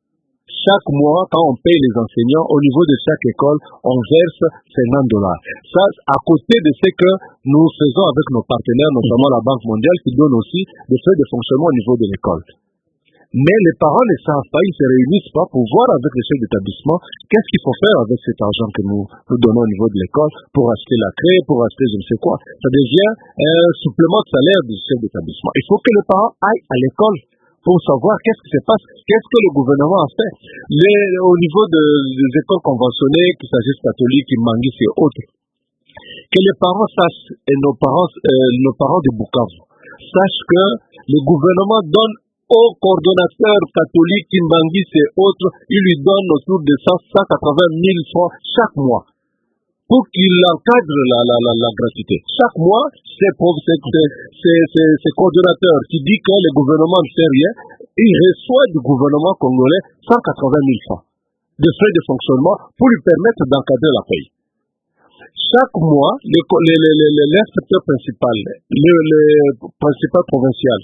Chaque mois, quand on paye les enseignants, au niveau de chaque école, on verse cinquante dollars. Ça, à côté de ce que nous faisons avec nos partenaires, notamment la Banque mondiale, qui donne aussi des frais de fonctionnement au niveau de l'école. Mais les parents ne savent pas, ils ne se réunissent pas pour voir avec les chefs d'établissement qu'est-ce qu'il faut faire avec cet argent que nous, nous donnons au niveau de l'école pour acheter la craie, pour acheter je ne sais quoi. Ça devient un supplément de salaire du chef d'établissement. Il faut que les parents aillent à l'école pour savoir qu'est-ce qui se passe, qu'est-ce que le gouvernement a fait. Les, au niveau de, des écoles conventionnées, qu'il s'agisse catholiques, Imangis et autres, que les parents sachent, et nos parents, euh, nos parents de Bukavu, sachent que le gouvernement donne aux coordonnateurs catholiques, Imangis et autres, il lui donne autour de cent quatre-vingt mille francs chaque mois, pour qu'il encadre la, la, la, la gratuité. Chaque mois, ces, ces, ces, ces, ces coordonnateurs qui disent que le gouvernement ne fait rien, il reçoit du gouvernement congolais cent quatre-vingt mille francs de frais de fonctionnement pour lui permettre d'encadrer la paye. Chaque mois, l'inspecteur principal, le, le principal provincial,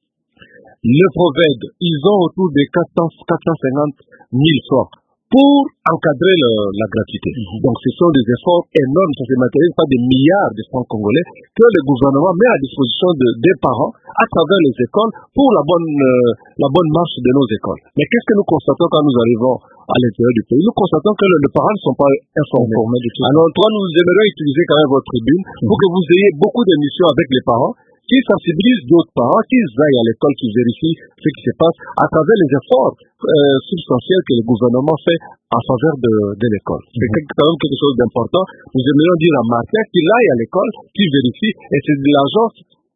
le Proved, ils ont autour de quatre cents, quatre cent cinquante mille francs pour encadrer le, la gratuité. Mm-hmm. Donc ce sont des efforts énormes, ça se matérialise pas des milliards de francs congolais que le gouvernement met à disposition de, des parents à travers les écoles pour la bonne, euh, la bonne marche de nos écoles. Mais qu'est-ce que nous constatons quand nous arrivons à l'intérieur du pays? Nous constatons que les parents ne sont pas informés. informés du tout. Alors toi, nous aimerions utiliser quand même votre tribune mm-hmm. pour que vous ayez beaucoup d'émissions avec les parents qui sensibilisent d'autres parents, qui aillent à l'école, qui vérifient ce qui se passe à travers les efforts euh, substantiels que le gouvernement fait en faveur de, de l'école. Mm-hmm. C'est quand même quelque chose d'important. Nous aimerions dire à Martin qu'il aille à l'école, qu'il vérifie, et c'est de l'argent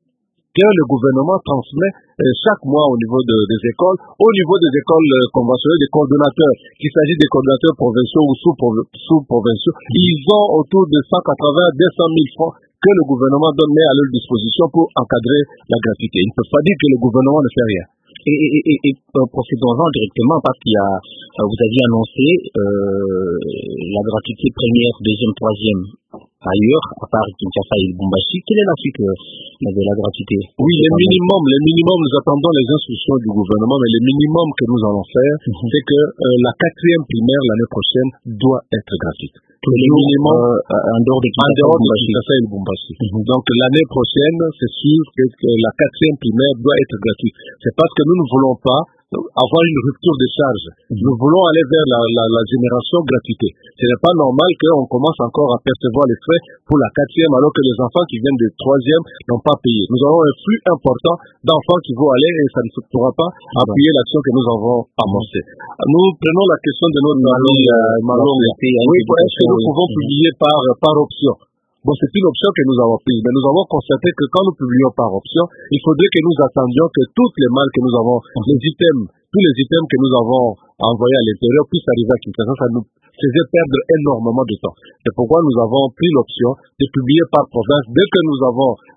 que le gouvernement transmet euh, chaque mois au niveau de, des écoles, au niveau des écoles euh, conventionnelles, des coordonnateurs, qu'il s'agit des coordonnateurs provinciaux ou sous-provinciaux, ils ont autour de cent quatre-vingts à deux cent mille francs que le gouvernement donne à leur disposition pour encadrer la gratuité. Ils ne peuvent pas dire que le gouvernement ne fait rien. Et, et, et, et procédons-en directement parce qu'il y a, vous aviez annoncé euh, la gratuité première, deuxième, troisième ailleurs, à part Kinshasa et Lubumbashi. Quelle est la suite euh, de la gratuité? Oui, le minimum, le minimum, nous attendons les instructions du gouvernement, mais le minimum que nous allons faire, mm-hmm. c'est que euh, la quatrième primaire l'année prochaine doit être gratuite. Tout le minimum euh, en dehors de Kinshasa et Lubumbashi. Mm-hmm. Donc l'année prochaine, c'est sûr que, que la quatrième primaire doit être gratuite. C'est parce que nous ne voulons pas avoir une rupture de charge. Mm-hmm. Nous voulons aller vers la, la, la génération gratuité. Ce n'est pas normal qu'on commence encore à percevoir les frais pour la quatrième alors que les enfants qui viennent de troisième n'ont pas payé. Nous avons un flux important d'enfants qui vont aller et ça ne pourra pas mm-hmm. appuyer l'action que nous avons amorcée. Nous prenons la question de notre ami Malong. Oui, est-ce que nous pouvons mm-hmm. publier par, par option? Bon, c'est une option que nous avons prise, mais nous avons constaté que quand nous publions par option, il faudrait que nous attendions que toutes les malles que nous avons, les items, tous les items que nous avons envoyés à l'intérieur puissent arriver à Kinshasa. Ça nous faisait perdre énormément de temps. C'est pourquoi nous avons pris l'option de publier par province. Dès que nous avons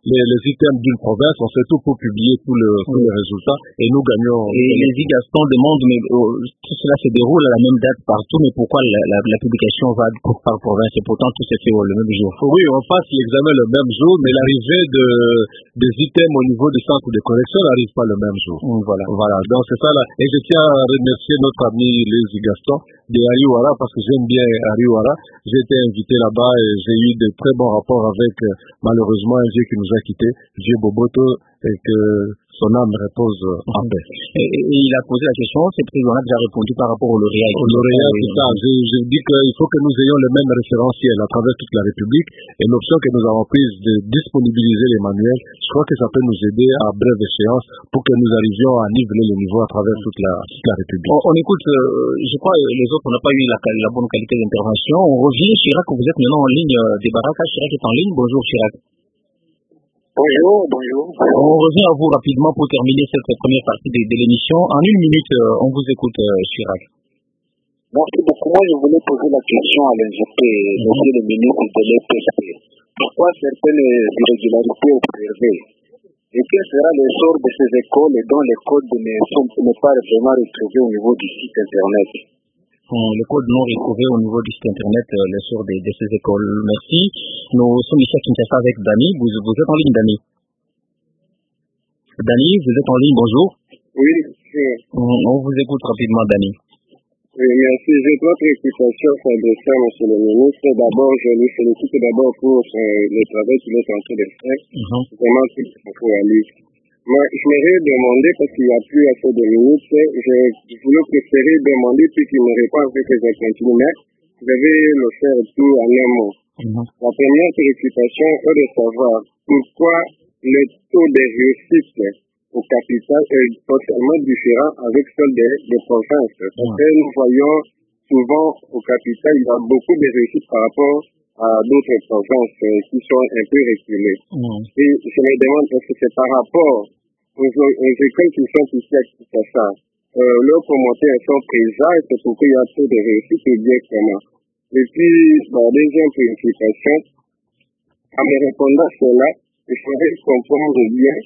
les, les items d'une province, on fait tout pour publier tous le, tous les résultats et nous gagnons. Et les I Gaston demandent, mais oh, tout cela se déroule à la même date partout, mais pourquoi la, la, la publication va par province et pourtant tout se fait le même jour? Oui, on passe l'examen le même jour, mais l'arrivée de, des items au niveau du centre de correction n'arrive pas le même jour. Voilà. Voilà. Donc c'est ça là. Et je tiens à remercier notre ami Lézy Gaston de Ariwara parce que j'aime bien Ariwara. J'ai été invité là-bas et j'ai eu de très bons rapports avec euh, malheureusement un vieux qui nous a quittés, vieux Boboto, et que son âme repose en paix. Et, et, et il a posé la question, c'est président a déjà répondu par rapport au lauréat. Au lauréat, c'est ça. Je, je dis qu'il faut que nous ayons le même référentiel à travers toute la République et l'option que nous avons prise de disponibiliser les manuels, je crois que ça peut nous aider à brève échéance pour que nous arrivions à niveler le niveau à travers toute la, toute la République. On, on écoute, euh, je crois les autres n'ont pas eu la, la bonne qualité d'intervention. On revient, Chirac, vous êtes maintenant en ligne euh, des Baraka. Chirac est en ligne. Bonjour Chirac. Bonjour, bonjour. On revient à vous rapidement pour terminer cette première partie de, de l'émission. En une minute, euh, on vous écoute, euh, Chirac. Merci beaucoup. Moi, je voulais poser la question à l'N G P, monsieur le ministre de l'E P S P. Pourquoi certaines irrégularités observées? Et quel sera le sort de ces écoles dont les codes ne sont ne pas vraiment retrouvés au niveau du site Internet? Les codes non retrouvés au niveau du site internet, euh, les sources de, de ces écoles. Merci. Nous sommes ici à Kinshasa avec Dani. Vous, vous êtes en ligne, Dani. Dani, vous êtes en ligne, bonjour. Oui, oui. On, on vous écoute rapidement, Dani. Oui, merci. J'ai trois préoccupations s'adresser à M. le ministre. D'abord, je lui félicite d'abord pour euh, le travail qu'il est en train de faire. Uh-huh. Vraiment, il faut aller. Moi, je m'aurais demandé, parce qu'il n'y a plus assez de minutes, je, je voulais préférer demander, puisqu'il me répond avec les continue, mais je vais le faire tout en un mot. Uh-huh. La première préoccupation est de savoir pourquoi le taux de réussite au capital est totalement différent avec celle des, des provinces. Parce uh-huh. que nous voyons souvent au capital, il y a beaucoup de réussite par rapport à d'autres provinces euh, qui sont un peu reculées. Uh-huh. Et je me demande, est-ce que c'est par rapport aux, aux écoles qui sont ici à Kinshasa, euh, leurs promoteurs sont présents et c'est pourquoi il y a peu de réussite et bien comment. Et puis, la deuxième préoccupation, en me répondant à cela, il faudrait comprendre bien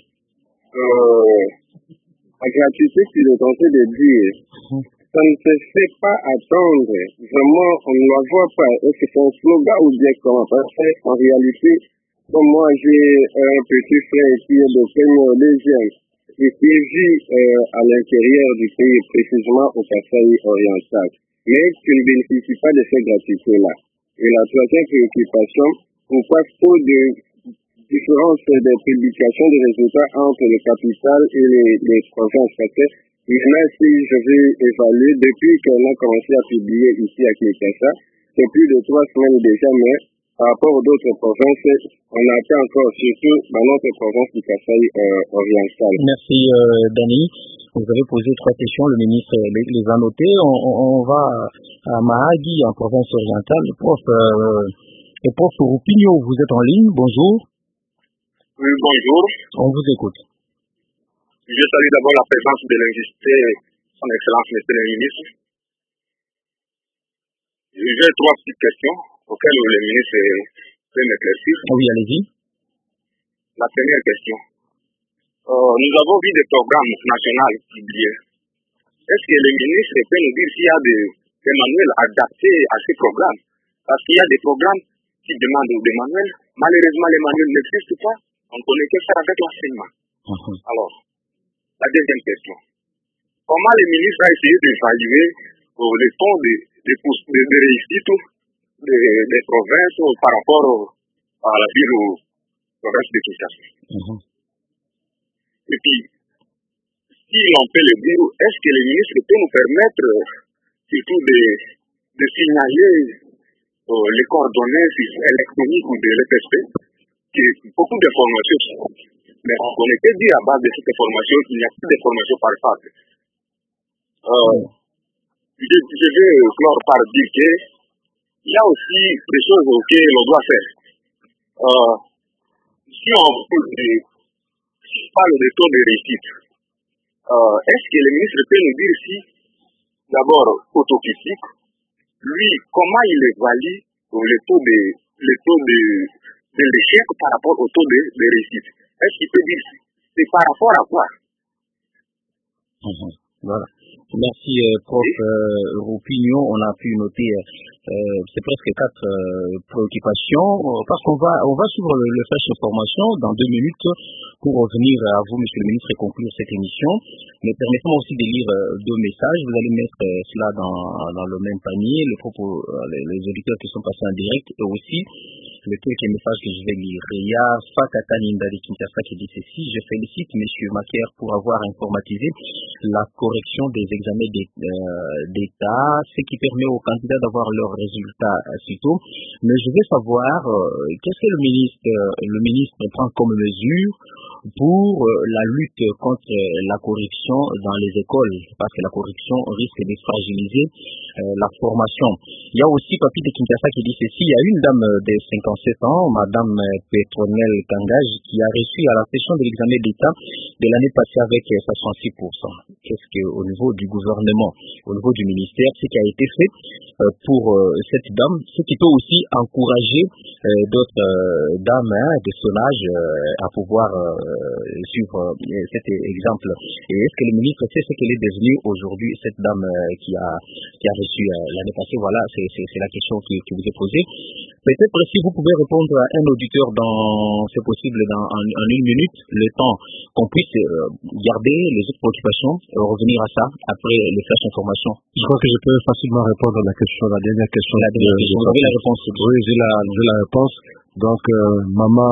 euh, la gratuité qu'il est en train de dire. Uh-huh. Ça ne se fait pas attendre. Vraiment, on ne la voit pas. Est-ce que c'est un slogan ou bien comment? Parce qu'en réalité, comme moi, j'ai un petit frère qui est de premier deuxième et qui vit euh, à l'intérieur du pays, précisément au Kasaï oriental, mais qui ne bénéficie pas de ces gratuités-là. Et la troisième préoccupation, pourquoi trop de différence des publications des résultats entre le capital et les, les provinces? Parce que maintenant, si je vais évaluer, depuis qu'on a commencé à publier ici à Kinshasa, c'est plus de trois semaines déjà, mais par rapport aux autres provinces, on attend encore, surtout dans notre province du Kasaï euh, oriental. Merci, euh, Dani. Vous avez posé trois questions, le ministre les, les a notées. On, on, on va à Mahagi, en province orientale. Le prof, euh, le prof Roupigno, vous êtes en ligne, bonjour. Oui, bonjour. On vous écoute. Je salue d'abord la présence de l'invité, son Excellence, Monsieur le ministre. J'ai trois petites questions auxquelles le ministre peut m'éclaircir. Oui, allez-y. La première question. Euh, nous avons vu des programmes nationaux publiés. Est-ce que le ministre peut nous dire s'il y a des, des manuels adaptés à ces programmes? Parce qu'il y a des programmes qui demandent des manuels. Malheureusement, les manuels n'existent pas. On ne connaît que faire avec l'enseignement. Uh-huh. Alors, la deuxième question. Comment le ministre a essayé d'évaluer euh, le taux de, de, de, de réussite des, des provinces euh, par rapport euh, à la ville aux provinces de Kinshasa? Uh-huh. Et puis, si on peut le dire, est-ce que le ministre peut nous permettre euh, surtout de, de signaler euh, les coordonnées électroniques ou de l'E P S P, qui beaucoup d'informations sont. Mais on était dit à base de cette information qu'il n'y a plus d'informations par face. Euh, je, je vais clore par dire qu'il y a aussi des choses auxquelles on doit faire. Euh, si on parle de taux de réussite, euh, est-ce que le ministre peut nous dire si, d'abord, autocritique, lui, comment il évalue le taux de, le taux de, de l'échec par rapport au taux de, de réussite. Est-ce qu'il peut dire c'est par rapport à quoi? Mmh. Voilà. Merci, euh, prof euh, Roupignon. On a pu noter, euh, c'est presque quatre euh, préoccupations, euh, parce qu'on va, on va suivre le, le flash information dans deux minutes pour revenir à vous, monsieur le ministre, et conclure cette émission. Mais permettez-moi aussi de lire euh, deux messages. Vous allez mettre euh, cela dans, dans le même panier, les propos, euh, les, les auditeurs qui sont passés en direct, et aussi le quelques messages que je vais lire. Il y a Fakata Ninda de Kinshasa qui dit ceci: je félicite monsieur Macaire pour avoir informatisé la correction des examens d'État, ce qui permet aux candidats d'avoir leurs résultats si tôt. Mais je veux savoir euh, qu'est-ce que le ministre, le ministre prend comme mesure pour euh, la lutte contre la corruption dans les écoles, parce que la corruption risque de fragiliser euh, la formation. Il y a aussi Papi de Kinshasa qui dit ceci: il y a une dame de cinquante-sept ans, madame Petronelle Kangage, qui a reçu à la session de l'examen d'État de l'année passée avec soixante-six pour cent. Qu'est-ce qu'au niveau du gouvernement, au niveau du ministère, ce qui a été fait euh, pour euh, cette dame, ce qui peut aussi encourager euh, d'autres euh, dames hein, de son âge euh, à pouvoir euh, suivre euh, cet exemple. Et est-ce que le ministre sait ce qu'elle est devenue aujourd'hui, cette dame euh, qui a qui a reçu euh, l'année passée? Voilà, c'est, c'est, c'est la question qui, qui vous est posée. Peut-être si vous pouvez répondre à un auditeur dans, c'est possible, dans, en, en une minute, le temps qu'on puisse euh, garder les autres préoccupations et revenir à ça après les flash informations. Je crois que je peux facilement répondre à la question, la dernière question. La dernière question. Vous avez la réponse? Oui, j'ai la, j'ai la réponse. Donc, euh, maman,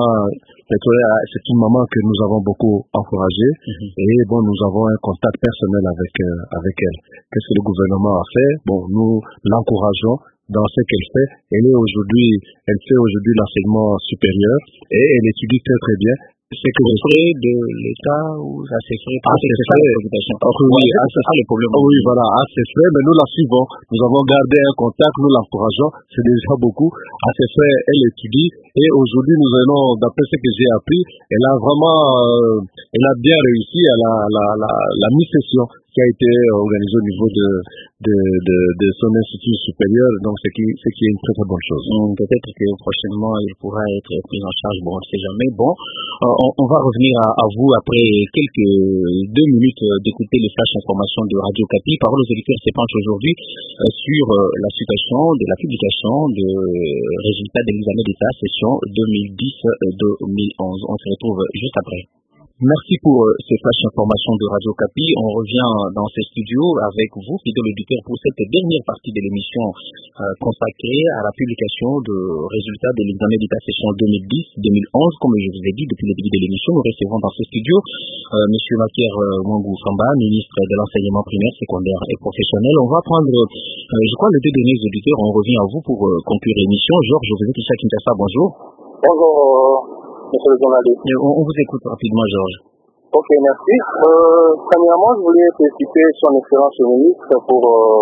c'est une maman que nous avons beaucoup encouragée, mm-hmm. et bon, nous avons un contact personnel avec euh, avec elle. Qu'est-ce que le gouvernement a fait? Bon, nous l'encourageons dans ce qu'elle fait. Elle est aujourd'hui, elle fait aujourd'hui l'enseignement supérieur et elle étudie très très bien. C'est que les frais de l'État ou ça c'est frais? Ah, c'est frais. Oui, c'est ça le problème. Oui, voilà, ah, c'est frais, mais nous la suivons. Nous avons gardé un contact, nous l'encourageons. C'est déjà beaucoup. À ses frais, elle étudie. Et aujourd'hui, nous allons, d'après ce que j'ai appris, elle a vraiment, euh, elle a bien réussi à la, la, la, la mi-session qui a été organisée au niveau de, de, de, de son institut supérieur. Donc, ce qui, ce qui est une très très bonne chose. Hum, peut-être que prochainement, il pourra être pris en charge. Bon, on ne sait jamais. Bon, euh, on, on va revenir à, à vous après quelques deux minutes d'écouter les flash informations de Radio Capi. Parole aux auditeurs se penche aujourd'hui euh, sur euh, la situation de la publication de euh, résultats de l'examen d'État session deux mille dix deux mille onze. On se retrouve juste après. Merci pour euh, ces flash informations de Radio Capi. On revient dans ces studios avec vous, fidèles auditeurs, pour cette dernière partie de l'émission euh, consacrée à la publication de résultats de l'examen d'État session deux mille dix deux mille onze. Comme je vous ai dit depuis le début de l'émission, nous recevons dans ces studios euh, M. Macaire euh, Mwangou Famba, ministre de l'enseignement primaire, secondaire et professionnel. On va prendre, euh, je crois, les deux derniers auditeurs. On revient à vous pour euh, conclure l'émission. Georges, vous êtes ici à Kinshasa. Bonjour. Bonjour. Monsieur le journaliste. On, on vous écoute rapidement, Georges. Ok, merci. Euh, premièrement, je voulais féliciter son excellence le ministre pour,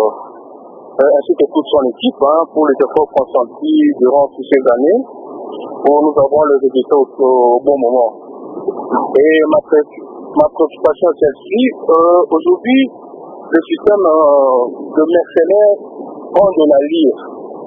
euh, ainsi que toute son équipe, hein, pour les efforts consentis durant toutes ces années, pour nous avoir le résultat au, au bon moment. Et ma, pré- ma préoccupation est celle-ci. Euh, aujourd'hui, le système euh, de mercenaires prend de la lyre.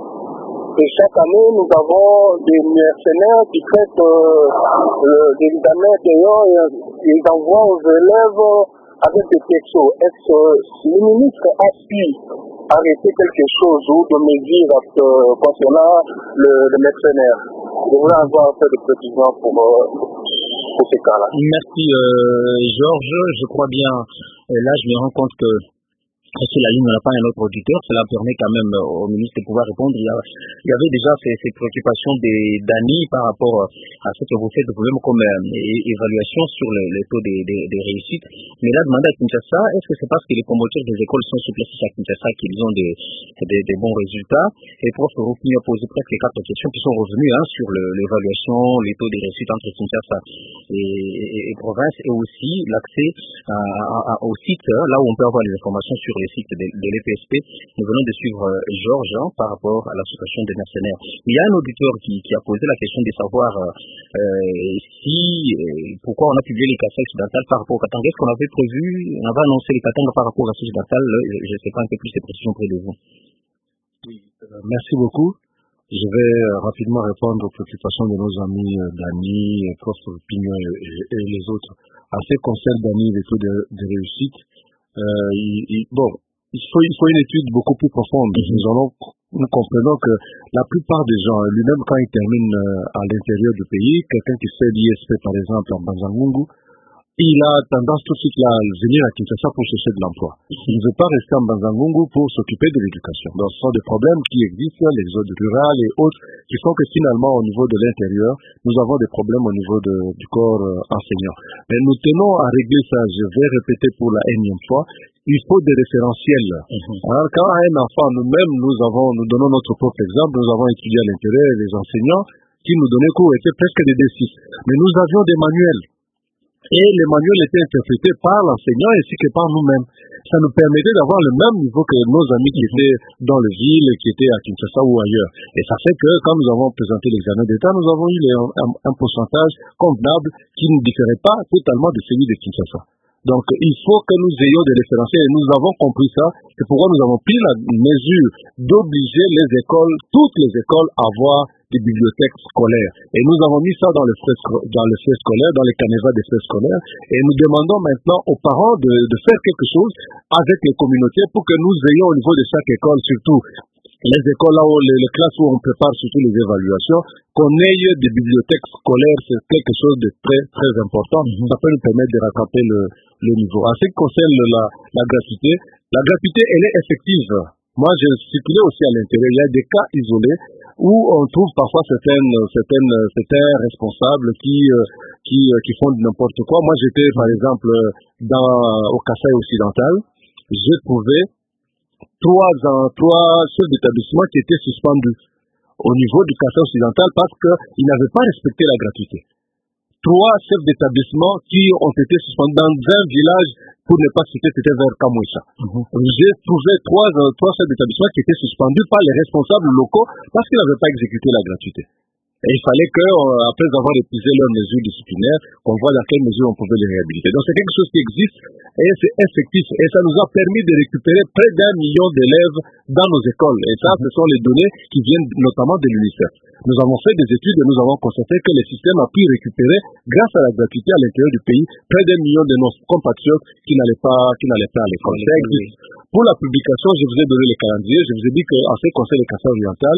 Et chaque année, nous avons des mercenaires qui traitent euh, euh, des examens payants et ils envoient aux élèves avec des textos. Est-ce que le ministre a pu arrêter quelque chose ou de mesures euh, concernant le, le mercenaire? Je voulais avoir un peu de précision pour, euh, pour ces cas-là. Merci euh, Georges. Je crois bien, euh, là je me rends compte que sur la ligne, on n'a pas un autre auditeur. Cela permet quand même au ministre de pouvoir répondre. Il y, a, il y avait déjà ces, ces préoccupations des d'Annie par rapport à ce que vous faites, vous-même comme euh, évaluation sur le, le taux des, des, des réussites. Mais là, demander à Kinshasa, est-ce que c'est parce que les promoteurs des écoles sont sur place à Kinshasa qu'ils ont des, des, des bons résultats? Et prof Roupignon a posé presque les quatre questions qui sont revenues hein, sur le, l'évaluation, les taux des réussites entre Kinshasa et, et, et province, et aussi l'accès à, à, à, au site, hein, là où on peut avoir les informations sur les sites de, de l'E P S P. Nous venons de suivre euh, Georges hein, par rapport à la situation des mercenaires. Il y a un auditeur qui, qui a posé la question de savoir euh, si, euh, pourquoi on a publié les Kasai occidentales par rapport au Katanga. Est-ce qu'on avait prévu, on avait annoncé les Katanga par rapport à occidentales? Je ne sais pas un peu plus de précisions auprès de vous. Oui, euh, merci beaucoup. Je vais rapidement répondre aux préoccupations de nos amis euh, Dani, Prof Pignon et, et, et les autres. À ce qui concerne Dani, les taux de, de réussite, euh, il, il, bon, il faut, il faut une étude beaucoup plus profonde. Mm-hmm. Nous, allons, nous comprenons que la plupart des gens, lui-même quand il termine euh, à l'intérieur du pays, quelqu'un qui fait l'I S P par exemple en Banzangungu, il a tendance tout de suite à venir à Kinshasa pour chercher de l'emploi. Il ne veut pas rester en Banzangungu pour s'occuper de l'éducation. Donc, ce sont des problèmes qui existent, les zones rurales et autres, qui font que finalement, au niveau de l'intérieur, nous avons des problèmes au niveau de, du corps euh, enseignant. Mais nous tenons à régler ça. Je vais répéter pour la énième fois. Il faut des référentiels. Mm-hmm. Alors, quand un enfant, nous-mêmes, nous avons, nous donnons notre propre exemple, nous avons étudié à l'intérieur les enseignants qui nous donnaient cours étaient presque des D six. Mais nous avions des manuels. Et les manuels étaient interprétés par l'enseignant ainsi que par nous-mêmes. Ça nous permettait d'avoir le même niveau que nos amis qui étaient dans les villes, qui étaient à Kinshasa ou ailleurs. Et ça fait que quand nous avons présenté l'examen d'État, nous avons eu les, un, un pourcentage convenable qui ne différait pas totalement de celui de Kinshasa. Donc, il faut que nous ayons des référentiels et nous avons compris ça. C'est pourquoi nous avons pris la mesure d'obliger les écoles, toutes les écoles, à avoir des bibliothèques scolaires. Et nous avons mis ça dans le frais, dans le frais scolaire, dans les canevas des frais scolaires. Et nous demandons maintenant aux parents de, de faire quelque chose avec les communautés pour que nous ayons au niveau de chaque école, surtout les écoles là où les, les classes où on prépare surtout les évaluations, qu'on ait des bibliothèques scolaires, c'est quelque chose de très très important. Mm-hmm. Ça peut nous permettre de rattraper le, le niveau. En ce qui concerne la, la gratuité, la gratuité elle est effective. Moi j'ai circulé aussi à l'intérieur, il y a des cas isolés où on trouve parfois certaines, certaines, certains responsables qui, euh, qui, euh, qui font n'importe quoi. Moi j'étais par exemple dans, au Kasaï occidental, j'ai trouvé trois, trois chefs d'établissement qui étaient suspendus au niveau du Kasaï occidental parce qu'ils n'avaient pas respecté la gratuité. Trois chefs d'établissement qui ont été suspendus dans un village, pour ne pas citer, c'était vers Kamouissa. Mm-hmm. J'ai trouvé trois, euh, trois chefs d'établissement qui étaient suspendus par les responsables locaux parce qu'ils n'avaient pas exécuté la gratuité. Et il fallait que, euh, après avoir épuisé leurs mesures disciplinaires, qu'on voit dans quelle mesure on pouvait les réhabiliter. Donc c'est quelque chose qui existe et c'est effectif. Et ça nous a permis de récupérer près d'un million d'élèves dans nos écoles. Et ça, ce sont les données qui viennent notamment de l'UNICEF. Nous avons fait des études et nous avons constaté que le système a pu récupérer, grâce à la gratuité à l'intérieur du pays, près d'un million de nos compatriotes qui n'allaient pas, qui n'allaient pas à l'école. Ça existe. Pour la publication, je vous ai donné les calendriers. Je vous ai dit qu'en ce qui concerne le Kasaï oriental,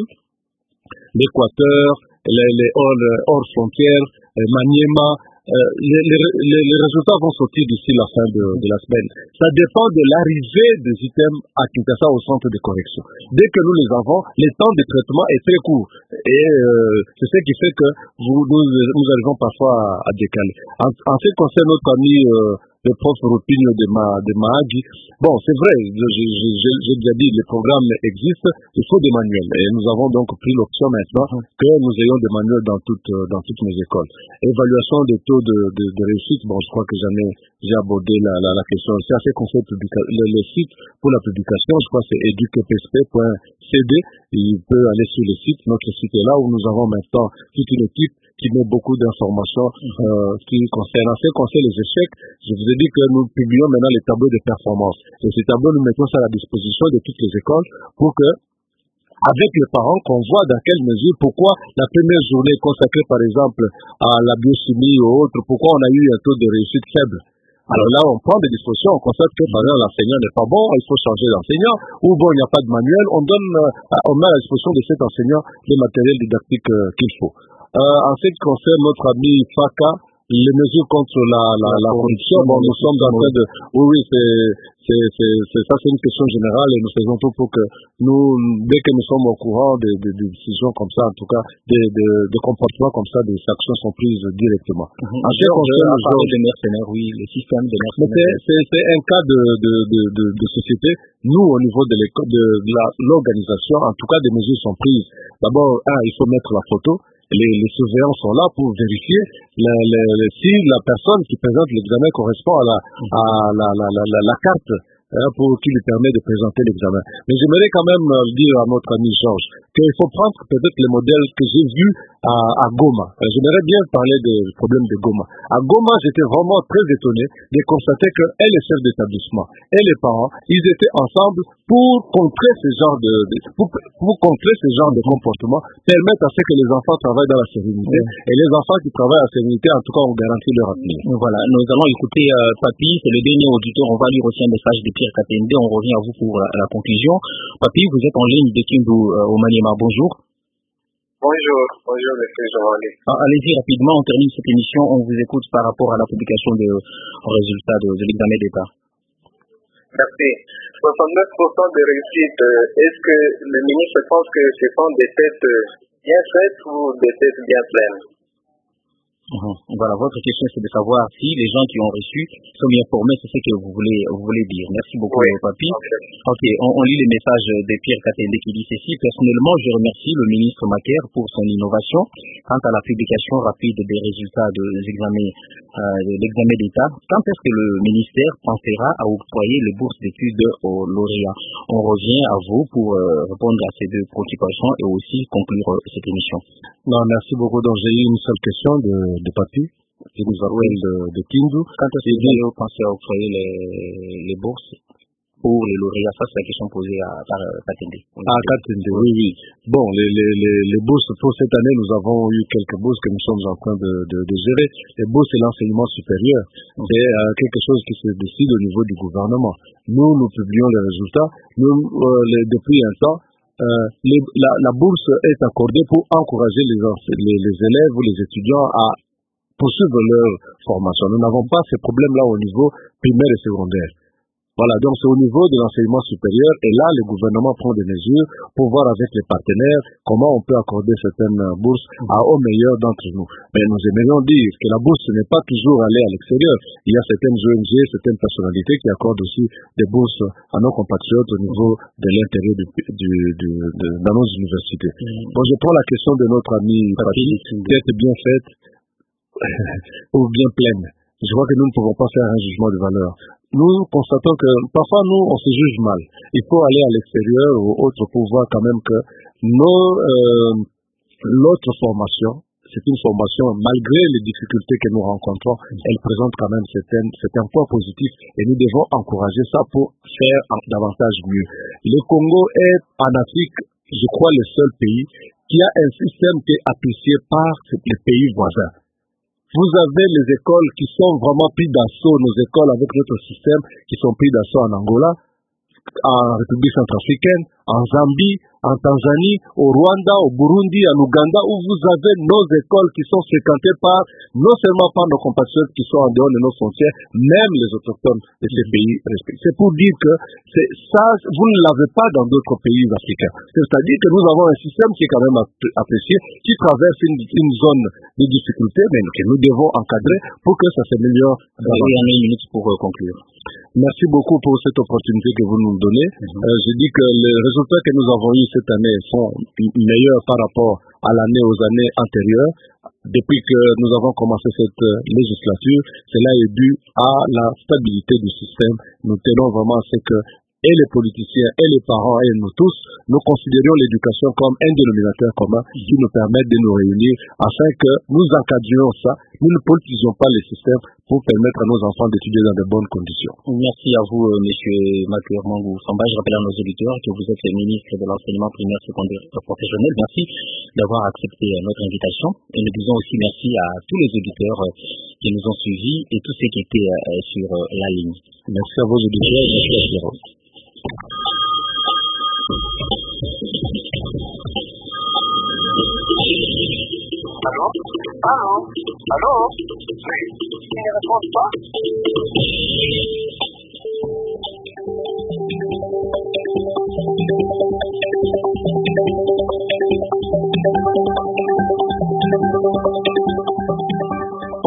l'Équateur, les, les hors, hors frontières, euh, Maniema, euh, les, les, les, les résultats vont sortir d'ici la fin de, de la semaine. Ça dépend de l'arrivée des items à Kinshasa au centre de correction. Dès que nous les avons, le temps de traitement est très court. Et euh, c'est ce qui fait que vous, nous, nous arrivons parfois à, à décaler. En, en ce qui concerne notre ami euh, le prof Rupinho de, Ma, de Mahagi, bon, c'est vrai, j'ai déjà dit, les programmes existent, il faut des manuels. Et nous avons donc pris l'option maintenant que nous ayons des manuels dans toutes, dans toutes nos écoles. Évaluation des taux de, de, de réussite, bon, je crois que j'en ai, j'ai abordé la, la, la question. C'est assez conseil le, le site pour la publication, je crois que c'est educpsp point c d. Il peut aller sur le site, notre site est là où nous avons maintenant toute une équipe qui met beaucoup d'informations euh, qui concernent. En ce qui concerne les échecs, je vous ai dit que nous publions maintenant les tableaux de performance. Et ces tableaux, nous mettons ça à la disposition de toutes les écoles pour que, avec les parents, qu'on voit dans quelle mesure, pourquoi la première journée consacrée par exemple à la biochimie ou autre, pourquoi on a eu un taux de réussite faible. Alors là, on prend des dispositions, on constate que par exemple l'enseignant n'est pas bon, il faut changer d'enseignant, ou bon, il n'y a pas de manuel, on donne, euh, on met à la disposition de cet enseignant les matériels didactiques euh, qu'il faut. Euh, en ce qui concerne notre ami Faka, les mesures contre la, la, la corruption, bon, nous sommes en train de, oui, oui, c'est, c'est, c'est, c'est, ça c'est une question générale et nous faisons tout pour que nous, dès que nous sommes au courant des, des, des décisions comme ça, en tout cas, des, des, des comportements comme ça, des actions sont prises directement. Mm-hmm. En ce qui concerne les mercenaires, oui, les systèmes de mercenaires. C'est, c'est, c'est un cas de, de, de, de, de société. Nous, au niveau de l'école, de, de la, l'organisation, en tout cas, des mesures sont prises. D'abord, un, il faut mettre la photo. Les, les surveillants sont là pour vérifier la, la, la, si la personne qui présente l'examen correspond à la, à la, la, la, la, la carte hein, pour qui lui permet de présenter l'examen. Mais j'aimerais quand même euh, dire à notre ami Georges qu'il faut prendre peut-être les modèles que j'ai vus à, à Goma. Euh, j'aimerais bien parler du problème de Goma. À Goma, j'étais vraiment très étonné de constater que et les chefs d'établissement et les parents, ils étaient ensemble pour contrer ce genre de, de pour, pour contrer ce genre de comportement, permettre à ce que les enfants travaillent dans la sérénité, mmh. et les enfants qui travaillent en sérénité, en tout cas, on garantit leur avenir. Voilà, nous allons écouter euh, Papi, c'est le dernier auditeur, on va lire aussi un message de Pierre Katende, on revient à vous pour la, la conclusion. Papi, vous êtes en ligne de Kindu euh, au Maniema, bonjour. Bonjour, bonjour monsieur Giovanni. Ah, allez-y rapidement, on termine cette émission, on vous écoute par rapport à la publication des résultats de, de l'examen d'État. Merci. soixante-neuf pour cent de réussite, est-ce que le ministre pense que ce sont des tests bien faites ou des tests bien pleines? Mmh. Voilà, votre question c'est de savoir si les gens qui ont reçu sont bien formés, c'est ce que vous voulez, vous voulez dire. Merci beaucoup, oui. Papi. Okay. Ok, on, on lit les messages de Pierre Katende qui dit ceci. Personnellement, je remercie le ministre Macaire pour son innovation quant à la publication rapide des résultats de l'examen, euh, de l'examen d'État. Quand est-ce que le ministère pensera à octroyer les bourses d'études aux lauréats? On revient à vous pour euh, répondre à ces deux préoccupations et aussi conclure euh, cette émission. Non, merci beaucoup. Donc, j'ai eu une seule question de de Papi, qui nous appelle de, de Kindu. Quand est-ce que vous pensez à octroyer les, les bourses pour les lauréats? Ça, c'est la question posée à, par Katende. Ah, Katende, oui, oui. Bon, les, les, les, les bourses, pour cette année, nous avons eu quelques bourses que nous sommes en train de, de, de gérer. Les bourses, c'est l'enseignement supérieur. C'est euh, quelque chose qui se décide au niveau du gouvernement. Nous, nous publions les résultats. Nous, euh, les, depuis un temps, Euh, les, la, la bourse est accordée pour encourager les, les, les élèves ou les étudiants à poursuivre leur formation. Nous n'avons pas ces problèmes-là au niveau primaire et secondaire. Voilà, donc c'est au niveau de l'enseignement supérieur et là, le gouvernement prend des mesures pour voir avec les partenaires comment on peut accorder certaines bourses à, aux meilleurs d'entre nous. Mais nous aimerions dire que la bourse n'est pas toujours aller à l'extérieur. Il y a certaines O N G, certaines personnalités qui accordent aussi des bourses à nos compatriotes au niveau de l'intérieur du, du, du, de, dans nos universités. Mm. Bon, je prends la question de notre ami Patrick, qui est bien faite ou bien pleine. Je crois que nous ne pouvons pas faire un jugement de valeur. Nous constatons que parfois nous on se juge mal. Il faut aller à l'extérieur ou autre pour voir quand même que nos euh, l'autre formation, c'est une formation malgré les difficultés que nous rencontrons, elle présente quand même certains certains points positifs et nous devons encourager ça pour faire davantage mieux. Le Congo est en Afrique, je crois, le seul pays qui a un système qui est apprécié par les pays voisins. Vous avez les écoles qui sont vraiment pris d'assaut, nos écoles avec notre système qui sont pris d'assaut en Angola, en République centrafricaine, en Zambie, en Tanzanie, au Rwanda, au Burundi, en Ouganda, où vous avez nos écoles qui sont fréquentées par, non seulement par nos compatriotes qui sont en dehors de nos frontières, même les autochtones de ces pays respectifs. C'est pour dire que c'est ça, vous ne l'avez pas dans d'autres pays africains. C'est-à-dire que nous avons un système qui est quand même apprécié, qui traverse une, une zone de difficulté, mais que nous devons encadrer pour que ça s'améliore. Il y a une minute pour euh, conclure. Merci beaucoup pour cette opportunité que vous nous donnez. Mm-hmm. Euh, je dis que les résultats que nous avons eus cette année sont meilleurs par rapport à l'année, aux années antérieures. Depuis que nous avons commencé cette législature, cela est dû à la stabilité du système. Nous tenons vraiment à ce que et les politiciens, et les parents, et nous tous, nous considérions l'éducation comme un dénominateur commun qui nous permet de nous réunir afin que nous encadrions ça, nous ne politisions pas les systèmes pour permettre à nos enfants d'étudier dans de bonnes conditions. Merci à vous, euh, monsieur Macaire Mangou Samba. Je rappelle à nos auditeurs que vous êtes le ministre de l'enseignement primaire, secondaire et professionnel. Merci d'avoir accepté euh, notre invitation. Et nous disons aussi merci à tous les auditeurs euh, qui nous ont suivis et tous ceux qui étaient euh, sur euh, la ligne. Merci à vos auditeurs et merci à Pierrot. Allô? Allô? Allô? Oui. Il ne répond pas?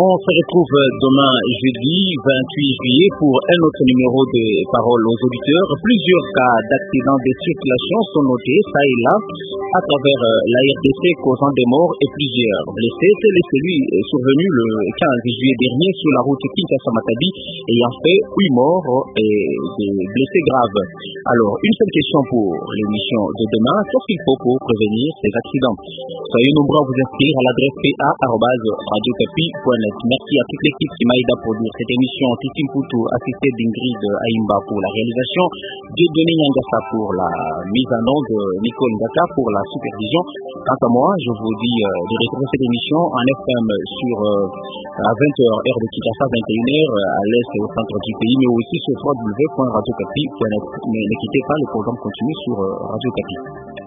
On se retrouve demain jeudi vingt-huit juillet pour un autre numéro de Paroles aux auditeurs. Plusieurs cas d'accidents de circulation sont notés, ça et là, à travers la R D C causant des morts et plusieurs blessés. C'est celui survenu le quinze juillet dernier sur la route Kinshasa-Matadi ayant fait huit morts et des blessés graves. Alors, une seule question pour l'émission de demain, qu'est-ce qu'il faut pour prévenir ces accidents? Soyez nombreux à vous inscrire à l'adresse p a arobase radio capi point net. Merci à toute l'équipe qui m'a aidé à produire cette émission. Titi Mputu, assisté d'Ingrid Aimba pour la réalisation, Dieudonné Nyangassa pour la mise en onde, Nicole Ngaka pour la supervision. Quant à moi, je vous dis euh, de retrouver cette émission en F M sur euh, à vingt heures heure de Kinshasa, vingt et une heures à l'est et au centre du pays, mais aussi sur w w w point radio capi point net. Mais ne quittez pas, le programme continue sur euh, Radio Capi.